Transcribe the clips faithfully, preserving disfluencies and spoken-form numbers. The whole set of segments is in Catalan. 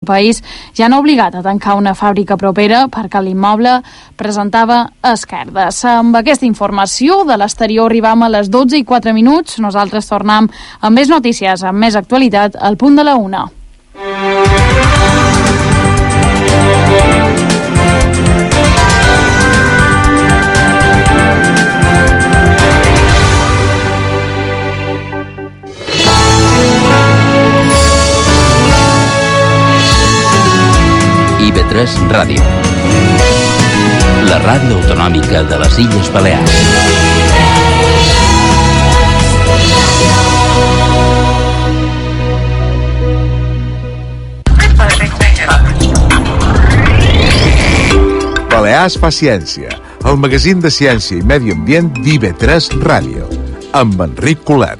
país ja han obligat a tancar una fàbrica propera perquè l'immoble presentava esquerdes. Amb aquesta informació de l'exterior arribam a les dotze i quatre minuts. Nosaltres tornem amb més notícies, amb més actualitat, al punt de la una. I B tres Ràdio, la ràdio autonòmica de les Illes Balears. Balears fa ciència, el magazín de ciència i medi ambient d'I B tres Ràdio, amb Enric Colet.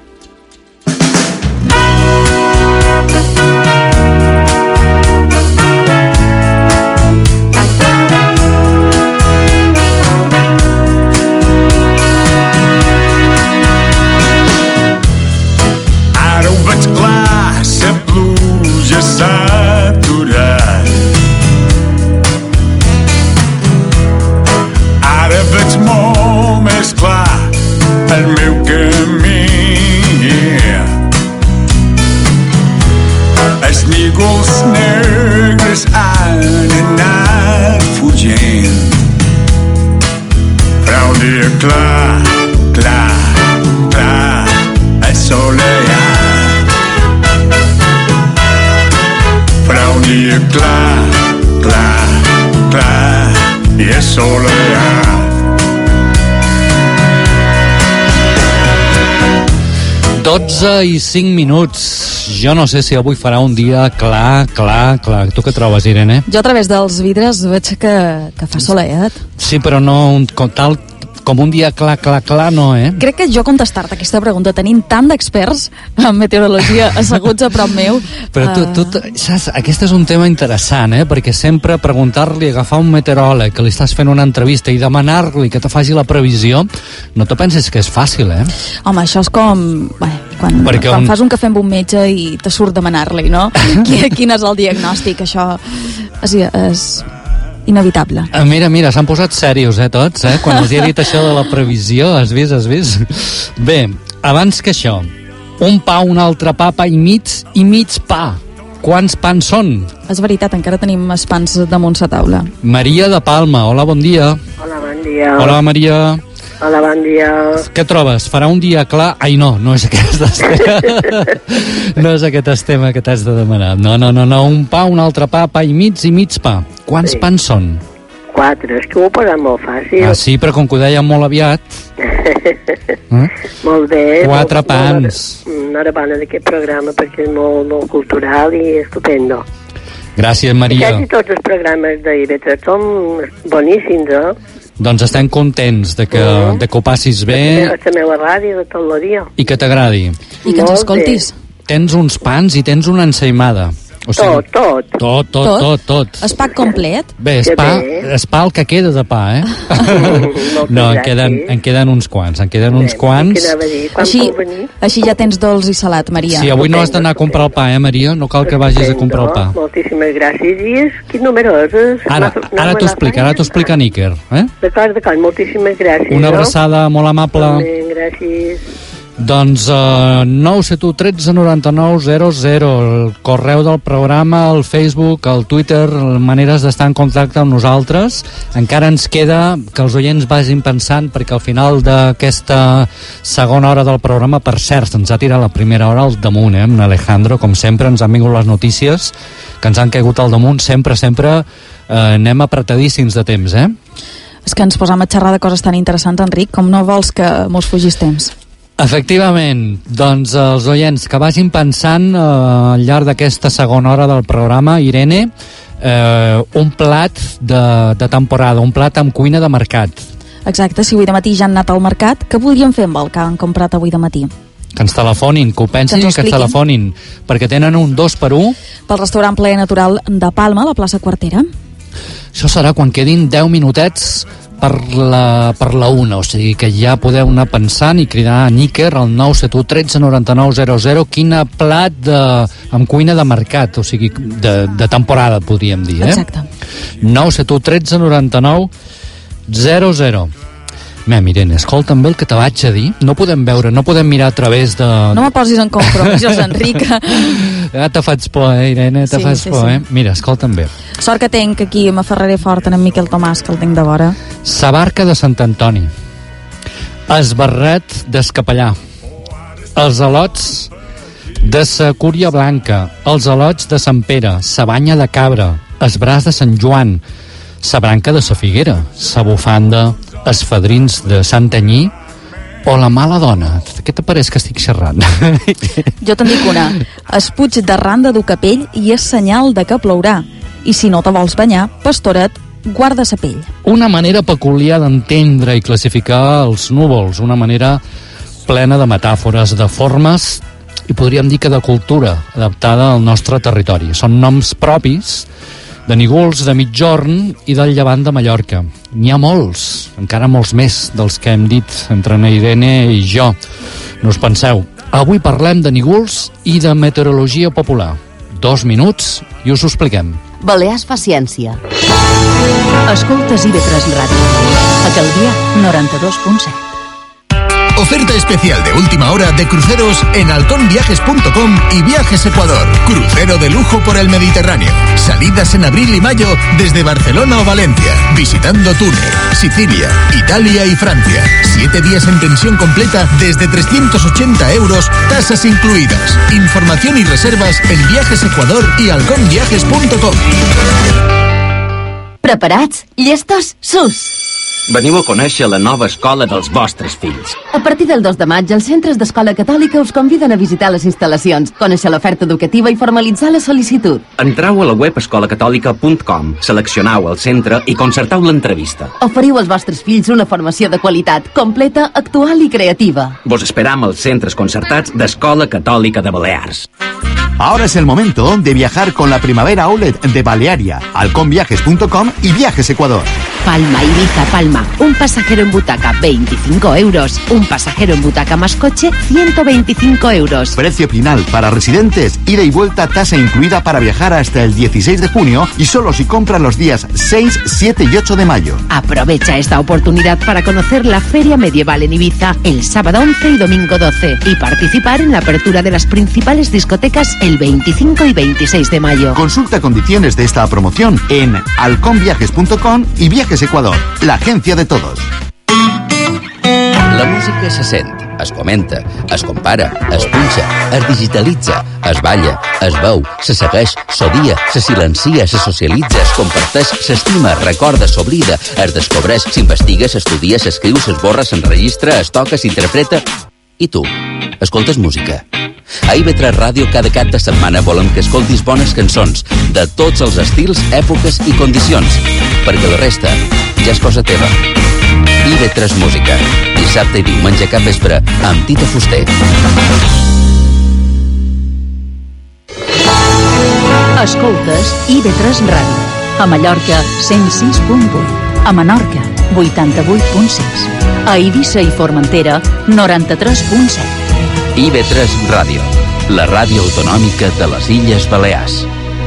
Clar, clar, clar, assolellat. Farà un dia clar, clar, clar i assolellat. dotze i cinc minuts. Jo no sé si avui farà un dia clar, clar, clar. Tu què trobes, Irene? Jo a través dels vidres veig que, que fa soleat. Sí, però no un, com tal... Com un dia clar, clar, clar, no, eh? Crec que jo contestar-te aquesta pregunta tenint tant d'experts en meteorologia asseguts a prop meu... Però tu, tu, tu saps, aquest és un tema interessant, eh? Perquè sempre preguntar-li, agafar un meteoròleg que li estàs fent una entrevista i demanar-li que te faci la previsió, no te penses que és fàcil, eh? Home, això és com... Bé, quan, quan un... fas un cafè amb un metge i te surt demanar-li, no? Quin és el diagnòstic? Això és... és... inevitable. Mira, mira, s'han posat serios, eh, tots, eh? Quan els he dit això de la previsió, has vist, has vist? Bé, abans que això, un pa, un altre pa, pa i mig i mig pa. Quants pans són? És veritat, encara tenim els pans damunt la taula. Maria de Palma, hola, bon dia. Hola, bon dia. Hola, Maria. Hola, bon dia. Què trobes? Farà un dia clar? Ai, no, no és aquest estem. No és aquest estem que t'has de demanar. No, no, no, no, un pa, un altre pa, pa i mig i mig pa. Quants sí. pans són? Quatre, és que ho ho posat molt fàcil. Ah, sí, però com que ho dèiem molt aviat... eh? Molt bé. Quatre molt, pans. Molt enhorabona d'aquest programa perquè és molt, molt cultural i estupendo. Gràcies, Maria. Quasi tots els programes d'I B tres són boníssims, eh? Doncs estem contents de que, mm. de que ho passis bé. A la meva ràdio de tot el dia. I que t'agradi. I que ens escoltis. Tens uns pans i tens una ensaïmada. O sigui, tot, tot. Tot, tot, tot, tot. És pa complet? Bé, és pa, és pa el que queda de pa, eh? No, en queden, en queden uns quants, en queden uns quants. Així, així ja tens dolç i salat, Maria. Sí, avui no has d'anar a comprar el pa, eh, Maria? No cal que vagis a comprar el pa. Moltíssimes gràcies. I és, quin número és? Ara, ara t'ho explica, ara t'ho explica Níker, eh? D'acord, d'acord, moltíssimes gràcies. Una abraçada molt amable. Gràcies. Doncs uh, nou set u tretze noranta-nou zero zero, el correu del programa, el Facebook, el Twitter, maneres d'estar en contacte amb nosaltres. Encara ens queda que els oients vagin pensant, perquè al final d'aquesta segona hora del programa, per cert, ens ha tirat la primera hora al damunt, eh, amb Alejandro, com sempre, ens han vingut les notícies que ens han caigut al damunt, sempre, sempre eh, anem apretadíssims de temps, eh? És que ens posam a xerrar de coses tan interessants, Enric, com no vols que mos fugis temps. Efectivament, doncs els oients que vagin pensant eh, al llarg d'aquesta segona hora del programa, Irene, eh, un plat de, de temporada, un plat amb cuina de mercat. Exacte, si avui de matí ja han anat al mercat, què podríem fer amb el que han comprat avui de matí? Que ens telefonin, que ho pensin i que ens telefonin, perquè tenen un dos per un. Pel restaurant Plaer Natural de Palma, a la plaça Quartera. Això serà quan quedin deu minutets per la, per la una, o sigui que ja podeu anar pensant i cridar a Níker al nou set u tretze noranta-nou zero zero quin plat de, amb cuina de mercat, o sigui, de, de temporada, podríem dir, eh? Exacte. nou set u tretze noranta-nou zero zero. Mem, Irene, escolta també el que te vaig a dir. No podem veure, no podem mirar a través de... No me posis en compromisos, Enric. Ja te faig por, eh, Irene, te Sí, faig sí, por, sí. eh? Mira, escolta'm bé. Sort que tenc aquí, m'aferraré fort en Miquel Tomàs, que el tinc de vora. Sa barca de Sant Antoni, es barret d'escapellà, els alots de sa Cúria Blanca, els alots de Sant Pere, sa banya de cabra, es braç de Sant Joan, sa branca de sa Figuera, sa bufanda, els fadrins de Sant Anyí o la mala dona. Què te pareix que estic xerrant? Jo te'n dic una. Es puig d'arran de dur capell i és senyal de que plourà. I si no te vols banyar, pastoret, guarda sa pell. Una manera peculiar d'entendre i classificar els núvols, una manera plena de metàfores, de formes i podríem dir que de cultura adaptada al nostre territori. Són noms propis de Nígols, de Migjorn i del Llevant de Mallorca. N'hi ha molts, encara molts més dels que hem dit entre na Irene i jo. No us penseu. Avui parlem de Nígols i de meteorologia popular. Dos minuts i us ho expliquem. Balears fa ciència. Escoltes I V tres Ràdio. A Calvià, noranta-dos punt set. Oferta especial de última hora de cruceros en halcón viajes punto com y Viajes Ecuador. Crucero de lujo por el Mediterráneo. Salidas en abril y mayo desde Barcelona o Valencia. Visitando Túnez, Sicilia, Italia y Francia. Siete días en pensión completa desde trescientos ochenta euros, tasas incluidas. Información y reservas en Viajes Ecuador y halcón viajes punto com. Preparats? Llestos? Sus! Veniu a conèixer la nova escola dels vostres fills. A partir del dos de maig, els centres d'Escola Catòlica us conviden a visitar les instal·lacions, conèixer l'oferta educativa i formalitzar la sol·licitud. Entreu a la web escola catòlica punt com, seleccioneu el centre i concerteu l'entrevista. Oferiu als vostres fills una formació de qualitat, completa, actual i creativa. Vos esperam als centres concertats d'Escola Catòlica de Balears. Ahora es el momento de viajar con la primavera outlet de Balearia, halcón viajes punto com y Viajes Ecuador. Palma, Ibiza, Palma. Un pasajero en butaca, veinticinco euros. Un pasajero en butaca más coche, ciento veinticinco euros. Precio final para residentes, ida y vuelta, tasa incluida para viajar hasta el dieciséis de junio y solo si compran los días seis, siete y ocho de mayo. Aprovecha esta oportunidad para conocer la Feria Medieval en Ibiza el sábado once y domingo doce y participar en la apertura de las principales discotecas el veinticinco y veintiséis de mayo. Consulta condiciones de esta promoción en halcón viajes punto com y Viajes Ecuador, la agencia de todos. La música se sent, es comenta, es compara, es punxa, es digitalitza, es balla, es veu, se segueix, s'odia, se silencia, se socialitza, es comparteix, s'estima, es recorda, s'oblida, es descobreix, s'investiga, s'estudia, s'escriu, s'esborra, s'enregistra, es toca, s'interpreta... I tu, escoltes música? A I V tres Ràdio cada cap de setmana volem que escoltis bones cançons de tots els estils, èpoques i condicions, perquè la resta ja és cosa teva. I V tres Música, dissabte i diumenge cap vespre amb Tita Fuster. Escoltes I V tres Ràdio. A Mallorca, cent sis punt vuit. A Menorca, vuitanta-vuit punt sis. A Eivissa i Formentera, noranta-tres punt set. I V tres Ràdio, la ràdio autonòmica de les Illes Balears.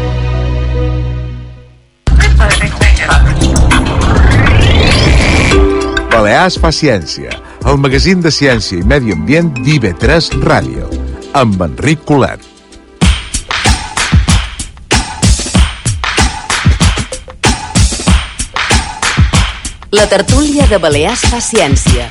Balears fa ciència, el magazín de ciència i medi ambient d'I V tres Ràdio, amb Enric Colet. La tertúlia de Balears fa ciència.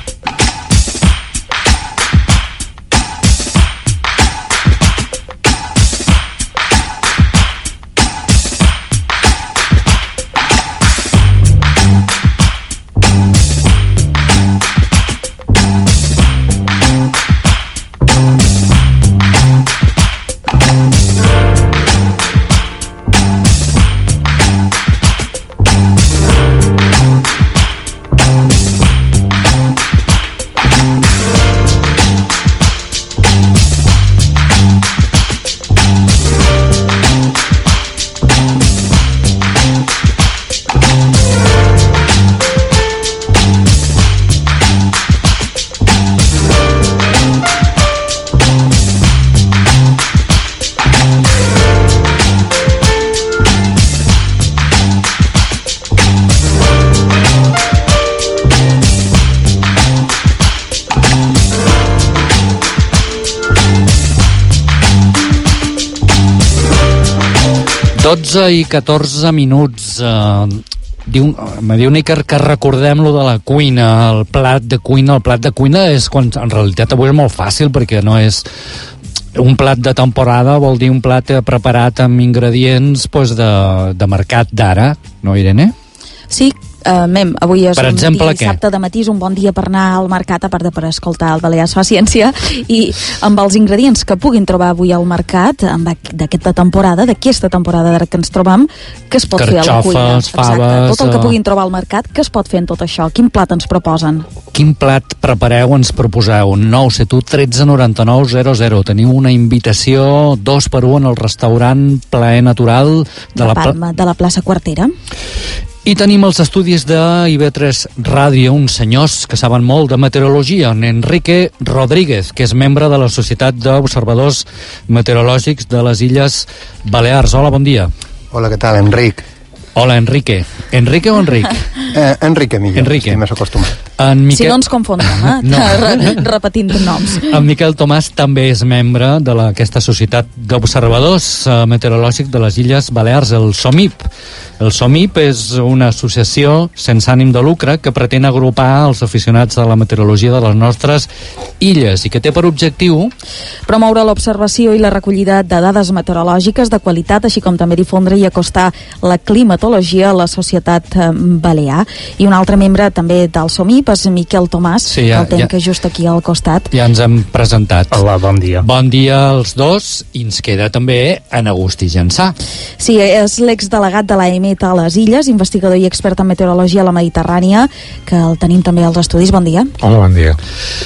dotze i catorze minuts. Uh, diu, me diu Níker que recordem lo de la cuina, el plat de cuina. El plat de cuina és quan, en realitat avui és molt fàcil, perquè no és un plat de temporada, vol dir un plat preparat amb ingredients pues, de, de mercat d'ara, no, Irene? Sí, uh, mem, avui és per un exemple, dissabte de matí, és un bon dia per anar al mercat, a part de per escoltar el Balears fa ciència, i amb els ingredients que puguin trobar avui al mercat, amb d'aquesta temporada, d'aquesta temporada d'ara que ens trobem, que es pot fer a la cuina. Carxofes, faves... Tot el que puguin trobar al mercat, que es pot fer en tot això? Quin plat ens proposen? Quin plat prepareu, ens proposeu? nou set u tretze noranta-nou zero zero. Teniu una invitació dos per un en el restaurant Plaer Natural de, de la, Palma, de la plaça Quartera. I tenim els estudis de I B tres Ràdio, uns senyors que saben molt de meteorologia, en Enrique Rodríguez, que és membre de la Societat d'Observadors Meteorològics de les Illes Balears. Hola, bon dia. Hola, què tal, Enric? Hola, Enrique. ¿Enrique o Enric? Eh, Enrique, millor. Enrique. Estic més acostumat. En Miquel... Si no ens confondrem, eh? No. Repetint noms. En Miquel Tomàs també és membre d'aquesta Societat d'Observadors uh, Meteorològics de les Illes Balears, el SOMIP. El SOMIP és una associació sense ànim de lucre que pretén agrupar els aficionats a la meteorologia de les nostres illes i que té per objectiu promoure l'observació i la recollida de dades meteorològiques de qualitat, així com també difondre i acostar la climatologia a la societat balear. I un altre membre també del SOMIP és Miquel Tomàs, sí, ja, el tenc ja, just aquí al costat. Ja ens hem presentat. Hola, bon dia. Bon dia als dos, i ens queda també en Agustí Jansà. Sí, és l'exdelegat de l'A M E T a les Illes, investigador i expert en meteorologia a la Mediterrània, que el tenim també als estudis. Bon dia. Hola, bon dia.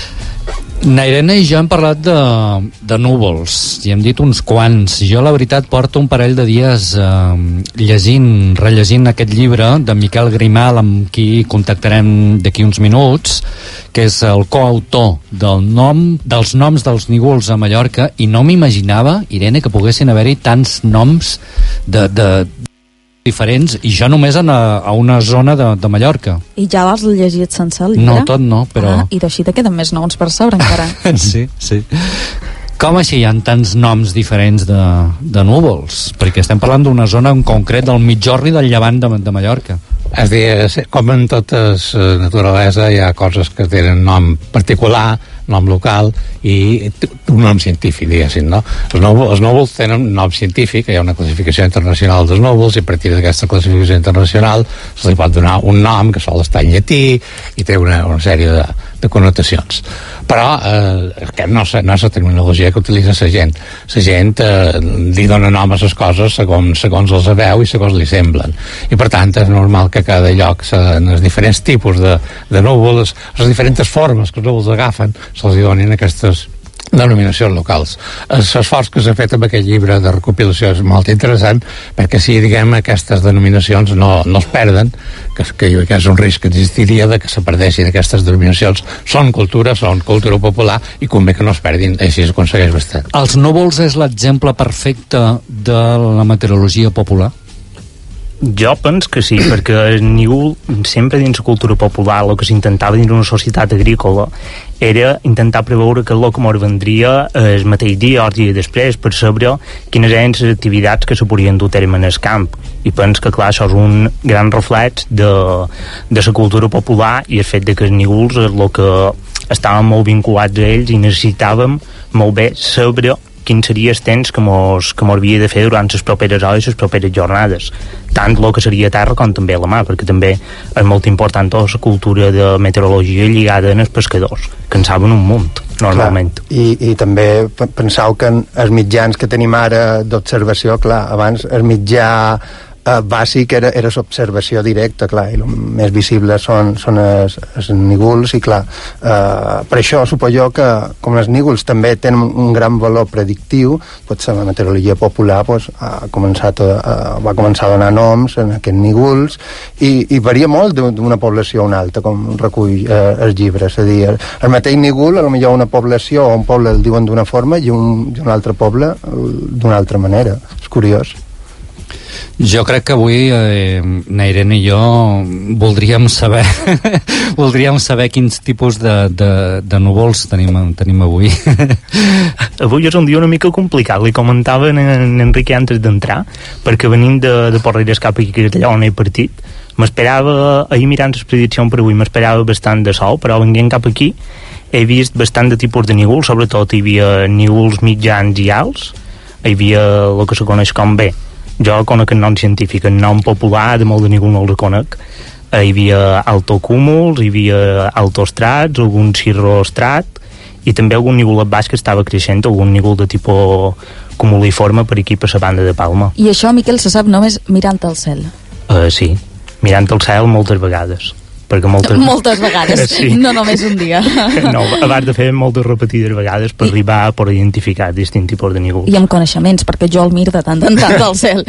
Nairene i jo hem parlat de, de núvols i hem dit uns quants. Jo la veritat porto un parell de dies eh, llegint, rellegint aquest llibre de Miquel Grimal, amb qui contactarem d'aquí uns minuts, que és el coautor del nom, dels noms dels núvols a Mallorca, i no m'imaginava, Irene, que poguessin haver-hi tants noms de, de diferents, i jo només a, a una zona de, de Mallorca. I ja l'has llegit sense el llibre? No, tot no, però... Ah, i d'així te queden més noms per sobre encara. Sí, sí. Com així hi ha tants noms diferents de, de núvols? Perquè estem parlant d'una zona en concret del mitjorri del llevant de, de Mallorca. És a dir, com en totes naturalesa hi ha coses que tenen nom particular, nom local i un nom científic, diguéssim, no? Els núvols, els núvols tenen un nom científic, hi ha una classificació internacional dels núvols, i a partir d'aquesta classificació internacional se li pot donar un nom que sol estar en llatí i té una, una sèrie de, de connotacions. Però eh, aquest no, no és la terminologia que utilitza la gent. La gent eh, li dona nom a les coses segons, segons els veu i segons li semblen. I per tant és normal que cada lloc, en els diferents tipus de, de núvols, les diferents formes que els núvols agafen, se'ls donin aquestes denominacions locals. L'esforç que s'ha fet amb aquest llibre de recopilació és molt interessant, perquè si, diguem, aquestes denominacions no, no es perden, que, que, que és un risc que existiria de que se perdessin aquestes denominacions. Són cultura, són cultura popular, i convé que no es perdin, així s'aconsegueix bastant. Els núvols és l'exemple perfecte de la meteorologia popular? Jo penso que sí, perquè el núvol, sempre dins la cultura popular, el que s'intentava dins una societat agrícola era intentar preveure que el que mos vendria el mateix dia o el dia després, per saber quines eren les activitats que se podien dur a terme en el camp. I penso que, clar, això és un gran reflex de, de la cultura popular i el fet de que els núvols és el que estàvem molt vinculats a ells i necessitàvem molt bé saber quin seria el temps que mos, que mos havia de fer durant les properes hores i les properes jornades, tant el que seria a terra com també a la mar, perquè també és molt important tota la cultura de meteorologia lligada als pescadors, que en saben un munt normalment. Clar, i, i també penseu que els mitjans que tenim ara d'observació, clar, abans el mitjà Uh, bàsic era, era l'observació directa, clar, i el més visible són, són els, els nígols, i clar, uh, per això suposo jo que com els nígols també tenen un gran valor predictiu, potser la meteorologia popular pues, ha començat a, a, va començar a donar noms en aquests nígols, i, i varia molt d'una població a una altra, com recull uh, els llibres, és a dir, el, el mateix nígol, potser una població o un poble el diuen d'una forma i un, i un altre poble d'una altra manera. És curiós. Jo crec que avui eh, na Irene i jo voldríem saber voldríem saber quins tipus de, de, de núvols tenim, tenim avui. Avui és un dia una mica complicat, li comentava en, en Enrique antes d'entrar, perquè venint de, de Porreres cap aquí, que allà on he partit, m'esperava, ahir mirant les prediccions per avui, m'esperava bastant de sol, però venint cap aquí he vist bastant de tipus de nígols, sobretot hi havia nígols mitjans i alts, hi havia el que se coneix com B. Jo conec el nom científic, el nom popular de molt de ningú no el conec. Hi havia altocúmuls, hi havia altostrats, algun cirrostrat i també algun nígol baix que estava creixent, algun nígol de tipus cumuliforme per aquí per la banda de Palma. I això, Miquel, se sap només mirant el cel? Uh, sí, mirant el cel moltes vegades. Perquè moltes... moltes vegades, sí. No només un dia. No, abans de fer moltes repetides vegades per I... arribar a per identificar distints tipus de nígols. I amb coneixements, perquè jo el mir de tant en tant al cel.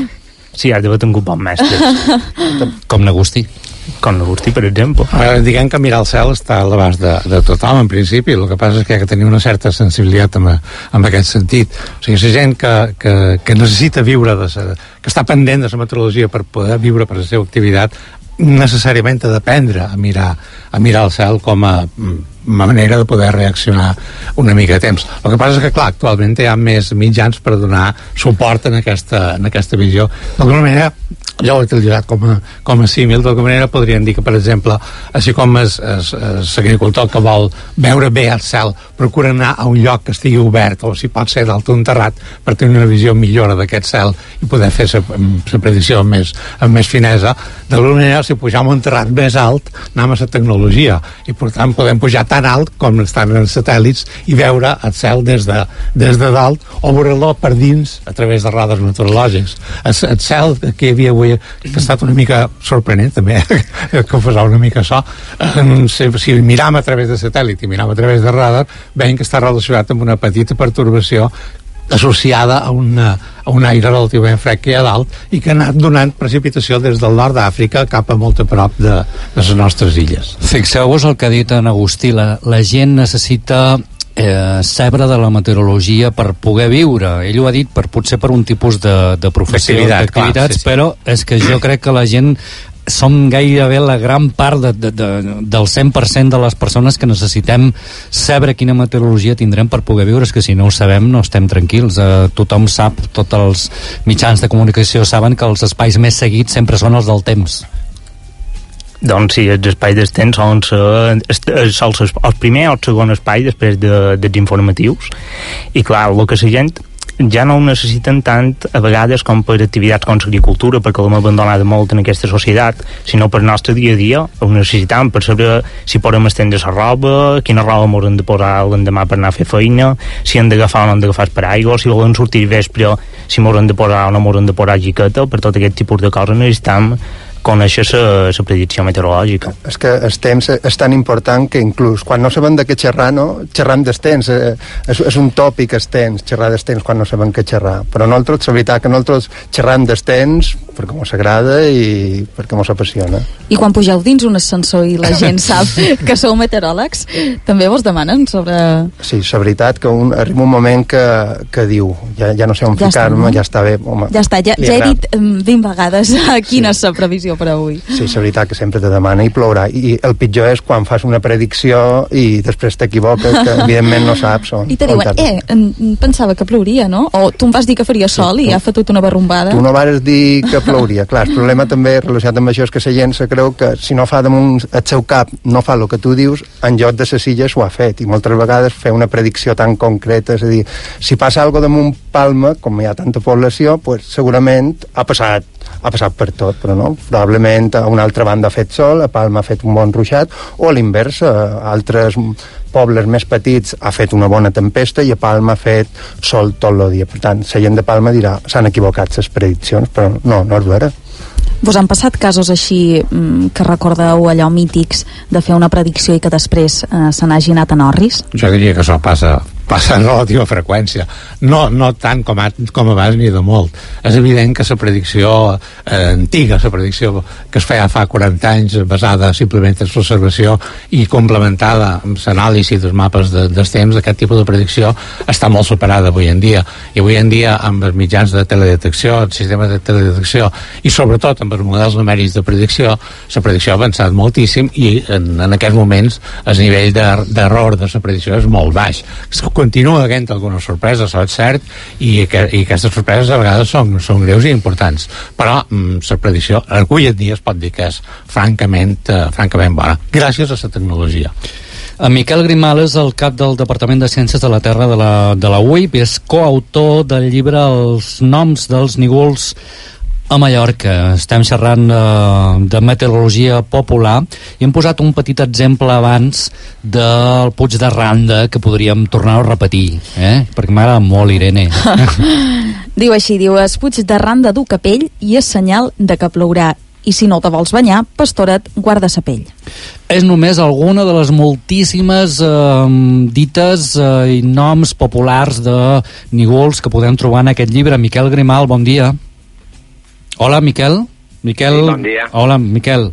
Sí, has d'haver tingut bons mestres. Com N'Agustí. Com N'Agustí, per exemple. Eh, diguem que mirar el cel està a l'abast de, de tothom, en principi. El que passa és que hi ha que tenir una certa sensibilitat amb, amb aquest sentit. O sigui, la gent que, que, que necessita viure, de sa, que està pendent de la meteorologia per poder viure per la seva activitat, necessàriament ha d'aprendre a mirar, a mirar el cel com a manera de poder reaccionar una mica a temps. El que passa és que, clar, actualment hi ha més mitjans per donar suport en aquesta, en aquesta visió. D'alguna manera, jo ho he utilitzat com a, com a símil, d'alguna manera podríem dir que, per exemple, així com l'agricultor que vol veure bé el cel procura anar a un lloc que estigui obert, o si pot ser dalt d'un terrat, per tenir una visió millora d'aquest cel i poder fer la predicció amb més, amb més finesa. D'alguna manera, si pujam un terrat més alt, anem a la tecnologia, i per tant podem pujar tan alt com estan els satèl·lits i veure el cel des de, des de dalt, o veure-lo per dins a través de radars meteorològics. El, el cel que hi havia avui, que ha estat una mica sorprenent també, que confessar una mica això, si, si miram a través de satèl·lit i miram a través de radar, veiem que està relacionat amb una petita pertorbació associada a, una, a un aire relativament fred que hi ha dalt i que ha anat donant precipitació des del nord d'Àfrica cap a molt a prop de, de les nostres illes. Fixeu-vos el que ha dit en Agustí, la, la gent necessita eh, saber de la meteorologia per poder viure. Ell ho ha dit per, potser per un tipus de, de professió, d'activitats, sí, sí. Però és que jo crec que la gent som gairebé la gran part de, de, de, del cent per cent de les persones que necessitem saber quina meteorologia tindrem per poder viure. És que si no ho sabem no estem tranquils. Eh, tothom sap, tots els mitjans de comunicació saben que els espais més seguits sempre són els del temps. Doncs sí, els espais del temps són sols el primer o el segon espai després de, dels informatius. I clar, el que la gent ja no ho necessiten tant a vegades com per activitats com l'agricultura, perquè l'hem abandonat molt en aquesta societat, sinó per el nostre dia a dia ho necessitam per saber si podem estendre la roba, quina roba ens hem de posar l'endemà per anar a fer feina, si hem d'agafar o no hem d'agafar paraigua, si volem sortir vespre, si ens hem de posar o no ens hem de posar jiqueta. Per tot aquest tipus de coses necessitam conèixer la predicció meteorològica. És que el temps és tan important que inclús quan no sabem de què xerrar, no? Xerram del temps, eh, és, és un tòpic el temps, xerrar del temps quan no sabem què xerrar, però nosaltres, la veritat que nosaltres xerram del temps perquè ens agrada i perquè ens apassiona. I quan pugeu dins un ascensor i la gent sap que sou meteoròlegs, també vos demanen sobre... Sí, la veritat que un, arriba un moment que, que diu, ja, ja no sé on ja ficar-me, no? Ja està bé. Home, ja està, ja, ja he dit vint vegades quina sí. És la previsió per avui. Sí, la veritat que sempre te demana i plourà. I el pitjor és quan fas una predicció i després t'equivoques, que evidentment no saps on. I te diuen, eh, pensava que plouria, no? O tu em vas dir que faria sol sí, i tu, ha fotut una barrumbada. Tu no vas dir que plouria. Clar, el problema també relacionat amb això és que la gent se creu que si no fa damunt el seu cap, no fa el que tu dius, en lloc de les illes ho ha fet. I moltes vegades fer una predicció tan concreta, és a dir, si passa alguna damunt Palma, com hi ha tanta població, pues, segurament ha passat ha passat per tot, però no, probablement a una altra banda ha fet sol, a Palma ha fet un bon ruixat, o a l'inversa, a altres pobles més petits ha fet una bona tempesta i a Palma ha fet sol tot el dia. Per tant, la gent de Palma dirà, s'han equivocat les prediccions, però no, no és vera. Vos han passat casos així que recordeu allò mítics de fer una predicció i que després eh, se n'hagi anat en orris? Jo diria que això passa passa en relativa freqüència, no, no tant com, a, com abans ni de molt. És evident que la predicció eh, antiga, la predicció que es feia fa quaranta anys, basada simplement en l'observació i complementada amb l'anàlisi dels mapes de, dels temps, aquest tipus de predicció està molt superada avui en dia, i avui en dia amb els mitjans de teledetecció, el sistema de teledetecció i sobretot amb els models numèrics de predicció, la predicció ha avançat moltíssim i en, en aquests moments el nivell d'error de, de la predicció és molt baix. Continua havent algunes sorpreses, això és cert, i, que, i aquestes sorpreses a vegades són, són greus i importants, però mm, la predicció avui en dia es pot dir que és francament, eh, francament bona, gràcies a la tecnologia. En Miquel Grimal és el cap del Departament de Ciències de la Terra de la, de la U I P, és coautor del llibre Els noms dels nígols a Mallorca. Estem xerrant eh, de meteorologia popular i hem posat un petit exemple abans del Puig de Randa que podríem tornar a repetir, eh? Perquè m'agrada molt, Irene. Diu així, diu, es Puig de Randa du capell i és senyal de que plourà, i si no te vols banyar, pastora't, guarda sa pell. És només alguna de les moltíssimes eh, dites eh, i noms populars de nígols que podem trobar en aquest llibre. Miquel Grimal, bon dia. Hola, Miquel. Miquel. Sí, bon dia. Hola, Miquel.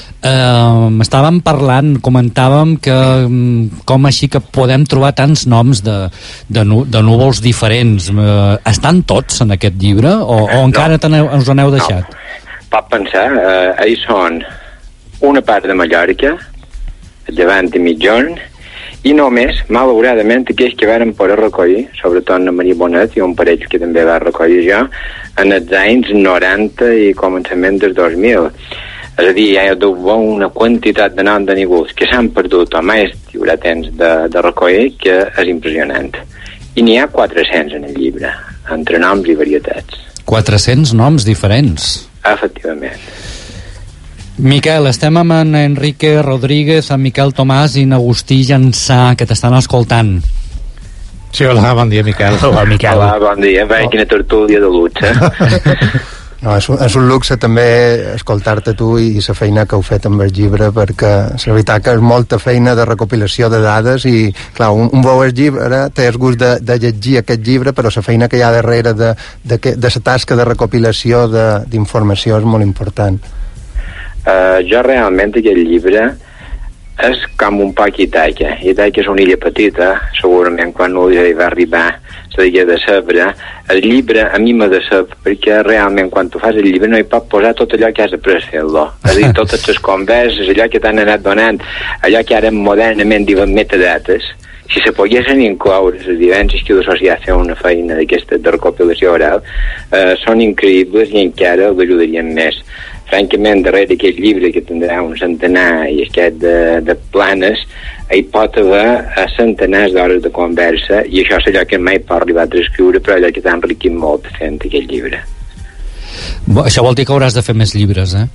Uh, estàvem parlant, comentàvem que um, com així que podem trobar tants noms de, de, de núvols diferents. Uh, estan tots en aquest llibre o, o encara no. us n'heu deixat? No. Pot pensar, uh, ells són una part de Mallorca, llevant i mitjorn, i només, malauradament, aquells que varen poder recollir, sobretot en Maria Bonet i un parell que també va recollir jo, en els anys noranta i començament del dos mil. És a dir, hi ha una quantitat de noms de nígols que s'han perdut o mai hi haurà temps de, de recollir que és impressionant. I n'hi ha quatre-cents en el llibre, entre noms i varietats. quatre-cents noms diferents. Efectivament. Miquel, estem amb en Enrique Rodríguez, en Miquel Tomàs i en Agustí Jansà, que t'estan escoltant. Sí, hola, bon dia, Miquel. Hola, Miquel. Hola, bon dia. Bé, oh. Quina tertúlia de luxe. No, és, un, és un luxe també escoltar-te tu i, i la feina que heu fet amb el llibre, perquè la veritat que és molta feina de recopilació de dades i, clar, un, un veu el llibre, té el gust de, de llegir aquest llibre, però la feina que hi ha darrere de, de, de, de la tasca de recopilació d'informació és molt important. Uh, jo realment aquest llibre és com un poc Itaca. Itaca és una illa petita, segurament quan no hi va arribar s'havia de saber. El llibre a mi m'ha de saber, perquè realment quan tu fas el llibre no hi pot posar tot allò que has après fer-lo. És a dir, totes les converses, allò que t'han anat donant, allò que ara modernament diuen metadates, si se poguessin incloure les vivències que l'associat a fer una feina d'aquesta de recopilació oral, eh, són increïbles i encara l'ajudarien més. Francament, darrere aquest llibre que tindrà un centenar i aquest de, de planes, hi pot haver centenars d'hores de conversa i això és allò que mai pot arribar a transcriure, però allò que t'ha enriquit molt fent aquest llibre. Bo, això vol dir que hauràs de fer més llibres, eh?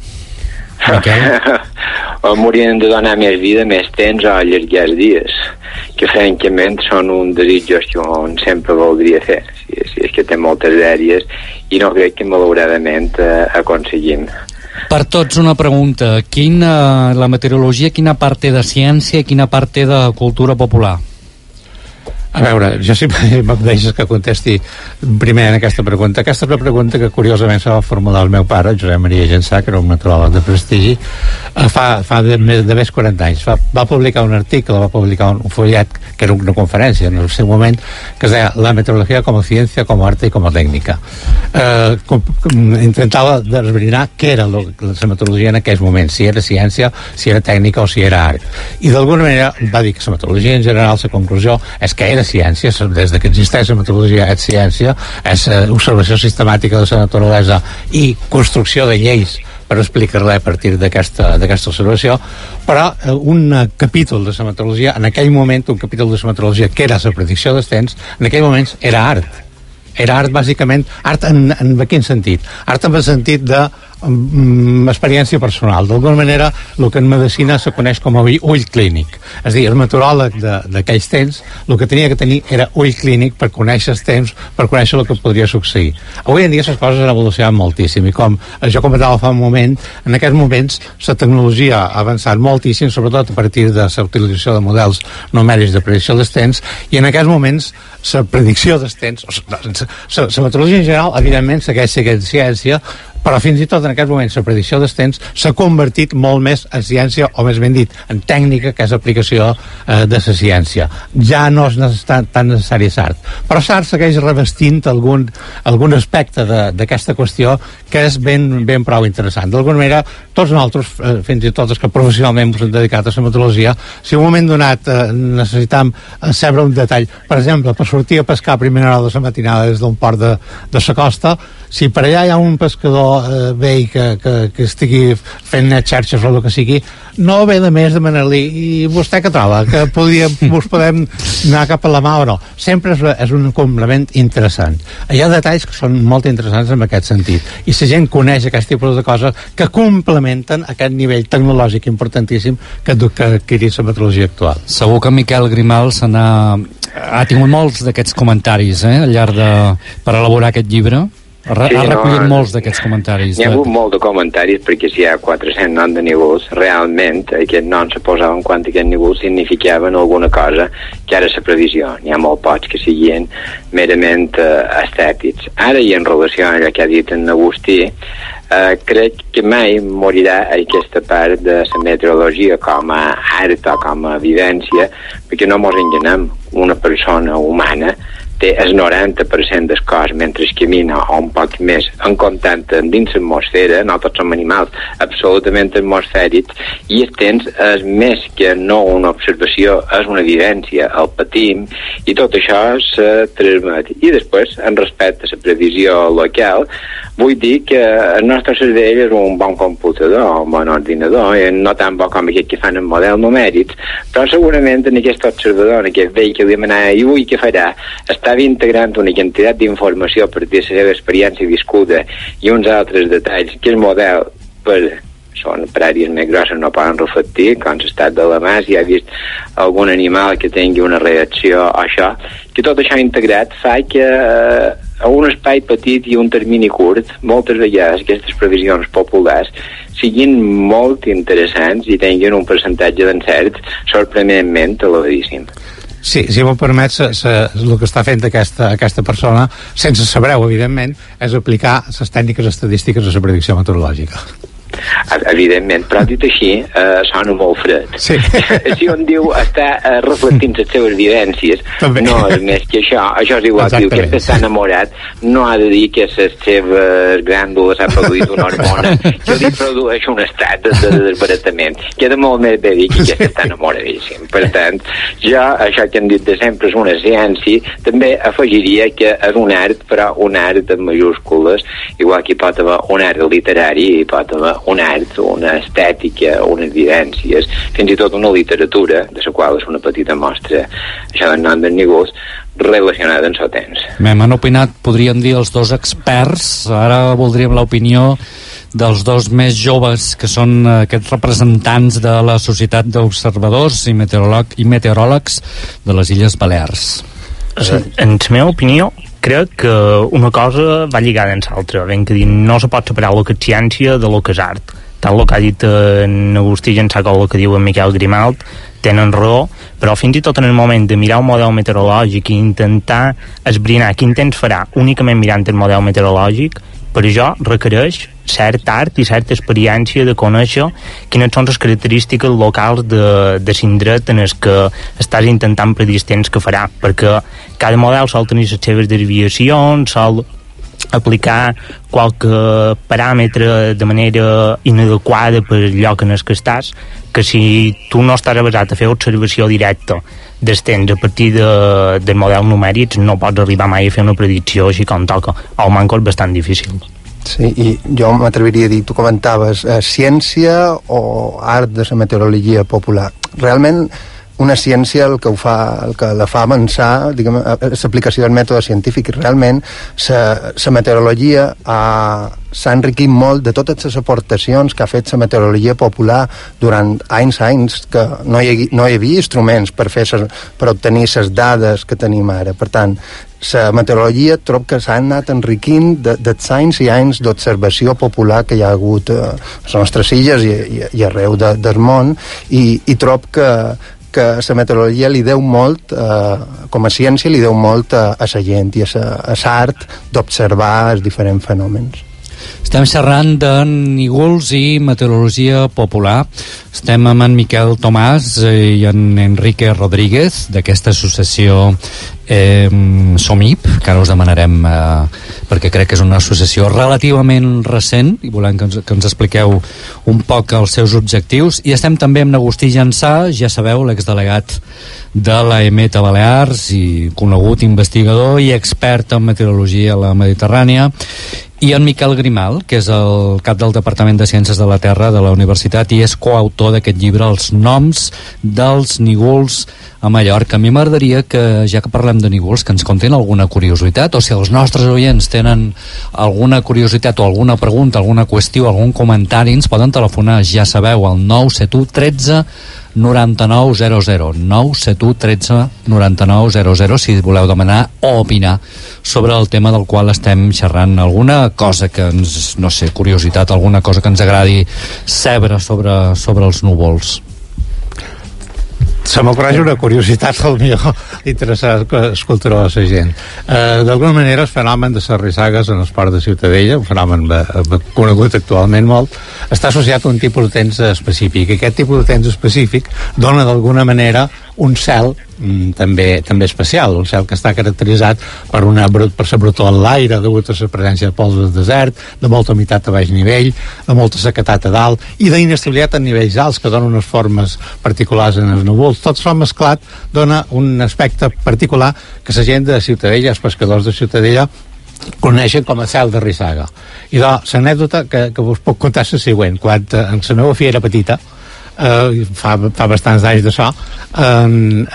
O m'haurien de donar més vida, més temps o allargar els dies, que francament són un desitjos que on sempre voldria fer. Si, si és que té moltes dèries i no crec que malauradament eh, aconseguim. Per tots una pregunta, quina, la meteorologia quina part té de ciència i quina part té de cultura popular? A veure, jo si em deixes que contesti primer en aquesta pregunta. Aquesta és una pregunta que curiosament se va formular el meu pare, Josep Maria Jansà, que era un meteoròleg de prestigi, fa, fa de, de més quaranta anys. Va, va publicar un article, va publicar un follet, que era una conferència en el seu moment, que es deia La meteorologia com a ciència, com a arte i com a tècnica. Eh, com, com, intentava desbrinar què era lo, la meteorologia en aquells moments, si era ciència, si era tècnica o si era art. I d'alguna manera va dir que la meteorologia en general, la conclusió és que era ciència, des de que existeix la meteorologia és ciència, és uh, observació sistemàtica de la naturalesa i construcció de lleis per explicar-la a partir d'aquesta observació, però uh, un uh, capítol de la meteorologia, en aquell moment un capítol de la meteorologia que era la predicció dels temps, en aquell moment era art. Era art, bàsicament, art en, en quin sentit? Art en el sentit de um, experiència personal. D'alguna manera, el que en medicina se coneix com a ull, ull clínic. És a dir, el meteoròleg d'aquells temps el que tenia que tenir era ull clínic per conèixer els temps, per conèixer el que podria succeir. Avui en dia les coses han evolucionat moltíssim i com jo comentava fa un moment, en aquests moments la tecnologia ha avançat moltíssim, sobretot a partir de la utilització de models numèrics de predicció dels temps, i en aquests moments la predicció dels temps, la meteorologia en general, evidentment, segueix sent ciència, però fins i tot en aquest moment la predicció dels temps s'ha convertit molt més en ciència, o més ben dit, en tècnica, que és aplicació eh, de la ciència. Ja no és necessari, tan necessari l'art. Però l'art segueix revestint algun, algun aspecte d'aquesta qüestió que és ben, ben prou interessant. D'alguna manera, tots nosaltres, eh, fins i tot els que professionalment ens hem dedicat a la meteorologia, si en un moment donat eh, necessitam saber un detall, per exemple, per sortir a pescar a primera hora de la matinada des d'un port de, de la costa, si per allà hi ha un pescador eh, vell que, que, que estigui fent net xarxes o el que sigui, no ve de més demanar-li i vostè què troba? Que podíem, us podem anar cap a la mà o no? Sempre és, és un complement interessant. Hi ha detalls que són molt interessants en aquest sentit i la gent coneix aquest tipus de coses que complementen aquest nivell tecnològic importantíssim que, que adquirir la meteorologia actual. Segur que Miquel Grimal se n'ha ha tingut molts d'aquests comentaris eh, al llarg de... per elaborar aquest llibre. Ha, sí, ha recollit no, molts d'aquests comentaris. Hi ha hagut molt de comentaris perquè si hi ha quatre-cents noms de nívols, realment aquests noms se posaven quan aquests nívols significaven alguna cosa que era la previsió. N'hi ha molt pocs que siguin merament uh, estètics. Ara, i en relació a allò que ha dit en Agustí, uh, crec que mai morirà aquesta part de la meteorologia com a art o com a evidència, perquè no mos engenem. Una persona humana té el noranta per cent del cos mentre camina o un poc més en contacte dins l'atmosfera. Nosaltres som animals absolutament atmosfèrics i el temps és més que no una observació, és una vivència, el patim, i tot això se transmet. I després, en respecte a la previsió local, vull dir que el nostre cervell és un bon computador, un bon ordinador, i no tan bo com aquest que fan en models numèrics, però segurament en aquest observador, en aquest vell que li demanava i ui què farà, estava integrant una quantitat d'informació per dir la seva experiència viscuda i uns altres detalls que el model per són per àrees més grosses no poden reflectir, com l'estat de la mà, si ha vist algun animal que tingui una reacció a això, que tot això integrat fa que eh, a un espai petit i un termini curt, moltes vegades aquestes previsions populars siguin molt interessants i tinguin un percentatge d'encert sorprenentment elevadíssim. Sí, si m'ho permets, se, se, el que està fent aquesta, aquesta persona, sense saber-ho, evidentment, és aplicar les tècniques estadístiques a la predicció meteorològica. Evidentment, però dit així eh, sona molt fred. Sí. Si un diu està eh, reflectint les seves vivències, també. No és més que això. Això és igual, diu que està enamorat, no ha de dir que les seves glàndules ha produït una hormona que li produeix un estat de, de desbaratament. Queda molt més bé dir que està enamoradíssim. Per tant, jo, això que hem dit de sempre és una ciència, també afegiria que és un art, però un art en majúscules, igual que hi pot haver un art literari, hi pot haver un art, una estètica, unes evidències, fins i tot una literatura, de la qual és una petita mostra, això del nom dels nívols, relacionada amb el temps. M'han opinat, podríem dir, els dos experts. Ara voldríem l'opinió dels dos més joves, que són aquests representants de la Societat d'Observadors i, meteoròleg, i Meteoròlegs de les Illes Balears. Sí. En la meva opinió, crec que una cosa va lligada amb l'altra, ben que dir, no se pot separar el que és ciència de lo que és art. Tant el que ha dit en Agustí Gençà com el que diu en Miquel Grimalt tenen raó, però fins i tot en el moment de mirar un model meteorològic i intentar esbrinar quin temps farà únicament mirant el model meteorològic, per això requereix cert art i certa experiència de conèixer quines són les característiques locals de, de l'indret en el que estàs intentant predir el temps que farà, perquè cada model sol tenir les seves desviacions, sol aplicar qualque paràmetre de manera inadequada per lloc en el que estàs, que si tu no estàs basat a fer observació directa del temps a partir de, del model numèrics, no pots arribar mai a fer una predicció així com toca. El manco és bastant difícil. Sí, i jo m'atreviria a dir, tu comentaves eh, ciència o art de la meteorologia popular. Realment una ciència el que ho fa, el que la fa avançar, diguem, l'aplicació del mètode científic. I realment la meteorologia s'ha enriquit molt de totes les aportacions que ha fet la meteorologia popular durant anys anys que no hi, no hi havia instruments per, fer ses, per obtenir les dades que tenim ara. Per tant, la meteorologia trob que s'ha anat enriquint de, dels anys i anys d'observació popular que hi ha hagut a les nostres illes i, i, i arreu de, del món, i, i trob que que la meteorologia li deu molt, eh, com a ciència, li deu molt a, a la gent i a l'art d'observar els diferents fenòmens. Estem xerrant de nígols i meteorologia popular. Estem amb en Miquel Tomàs i en Enrique Rodríguez d'aquesta associació eh, SOMIP, que ara us demanarem eh, perquè crec que és una associació relativament recent i volem que ens, que ens expliqueu un poc els seus objectius. I estem també amb Agustí Jansà, ja sabeu, l'exdelegat de l'A E M E T a Balears i conegut investigador i expert en meteorologia a la Mediterrània, i en Miquel Grimal, que és el cap del Departament de Ciències de la Terra de la Universitat i és coautor d'aquest llibre, Els noms dels nígols a Mallorca. A mi m'agradaria que, ja que parlem de nígols, que ens contin alguna curiositat, o si els nostres oients tenen alguna curiositat o alguna pregunta, alguna qüestió, algun comentari, ens poden telefonar, ja sabeu, al nou set u tretze noranta-nou zero zero, nou set u tretze noranta-nou zero zero, si voleu demanar o opinar sobre el tema del qual estem xerrant. Alguna cosa que ens, no sé, curiositat, alguna cosa que ens agradi saber sobre, sobre els núvols. Se m'ocorreix una curiositat al millor interessar escoltar a la gent. Eh, D'alguna manera el fenomen de les rissagues en el port de Ciutadella, un fenomen be, be, conegut actualment molt, està associat a un tipus de temps específic. Aquest tipus de temps específic dona d'alguna manera un cel mm, també també especial, un cel que està caracteritzat per una brut, per la brutor en l'aire degut a la presència de pols del desert, de molta humitat a baix nivell, de molta sequedat a dalt i d'inestabilitat a nivells alts que donen unes formes particulars en els núvols. Tot això mesclat dona un aspecte particular que la gent de Ciutadella, els pescadors de Ciutadella, coneixen com a cel de rissaga. I doncs, l'anècdota que, que us puc contar és la següent. Quan en la meva filla era petita, Uh, fa, fa bastants anys d'això, uh, uh,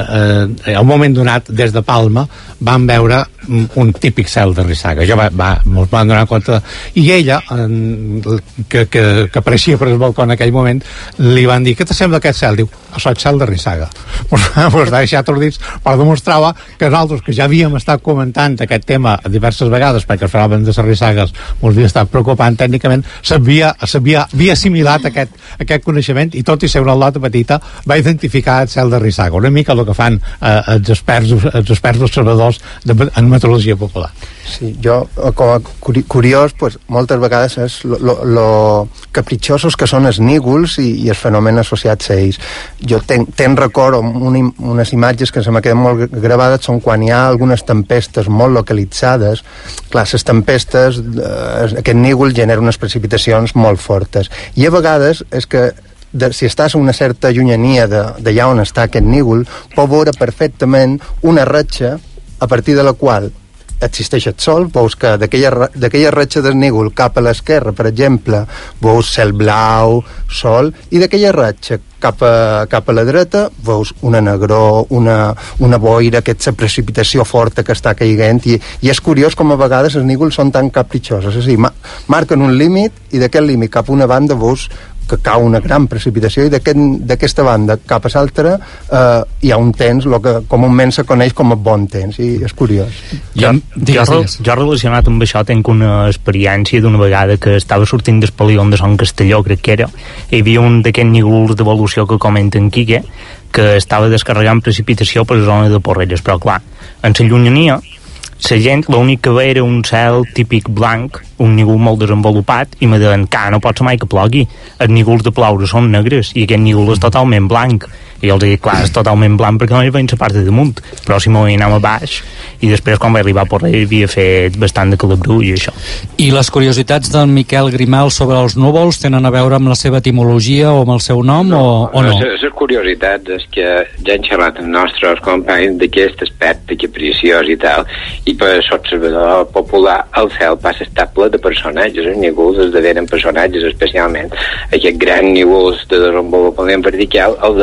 uh, a un moment donat des de Palma vam veure un típic cel de rissaga. Jo va, va, mos vam donar compte, i ella uh, que, que, que apareixia per el balcó en aquell moment, li van dir: què te sembla aquest cel? Diu: això és cel de rissaga. Mos va deixar atordits, però demostrava que nosaltres, que ja havíem estat comentant aquest tema diverses vegades perquè el fenomen de les rissagues mos havia estat preocupant tècnicament, s'havia havia assimilat aquest, aquest coneixement, i tot i ser una lota petita va identificar el cel de rissaga, una mica el que fan eh, els, experts, els experts observadors de, en meteorologia popular. Sí, jo com a curiós pues, moltes vegades és lo, lo, lo capritxosos que són els nígols i, i els fenòmens associats a ells. Jo tenc, tenc record un, unes imatges que se m'ha quedat molt gravades, són quan hi ha algunes tempestes molt localitzades. Clar, les tempestes, eh, aquest nígol genera unes precipitacions molt fortes i a vegades és que de, si estàs a una certa llunyania d'allà on està aquest nígol, pot veure perfectament una ratxa a partir de la qual existeix el sol, veus que d'aquella ratxa del nígol cap a l'esquerra, per exemple, veus cel blau, sol, i d'aquella ratxa cap a, cap a la dreta veus una negror, una, una boira, aquesta precipitació forta que està caiguent, i, i és curiós com a vegades els nígols són tan capritxosos, és a dir, ma, marquen un límit i d'aquest límit cap a una banda veus que cau una gran precipitació i d'aquesta banda cap a l'altra eh, hi ha un temps, el que comúment se coneix com a bon temps, i és curiós. Jo, digues, jo, digues. jo relacionat amb això tenc una experiència d'una vegada que estava sortint del Poligon de Son Castelló, crec que era, hi havia un d'aquests nígols d'evolució que comenten Quique, que estava descarregant precipitació per la zona de Porreres, però clar, en la llunyania la gent l'únic que veia era un cel típic blanc, un nígol molt desenvolupat, i me deien que no pot ser mai que plogui, els nígols de ploure són negres i aquest nígol és totalment blanc, i els dic, clar, és totalment blanc perquè no hi veiem la part de damunt, però si m'ho anàvem a baix, i després quan va arribar a Porreres havia fet bastant de calabru i això. I les curiositats d'en Miquel Grimal sobre els núvols tenen a veure amb la seva etimologia o amb el seu nom, no, o, o no? Les curiositats és que ja han xerrat amb nostres companys d'aquest aspecte que preciós i tal, i per l'observador popular el cel passa a estar ple de personatges, els nígols esdevenen personatges, especialment aquests grans nígols de desenvolupament vertical els defem per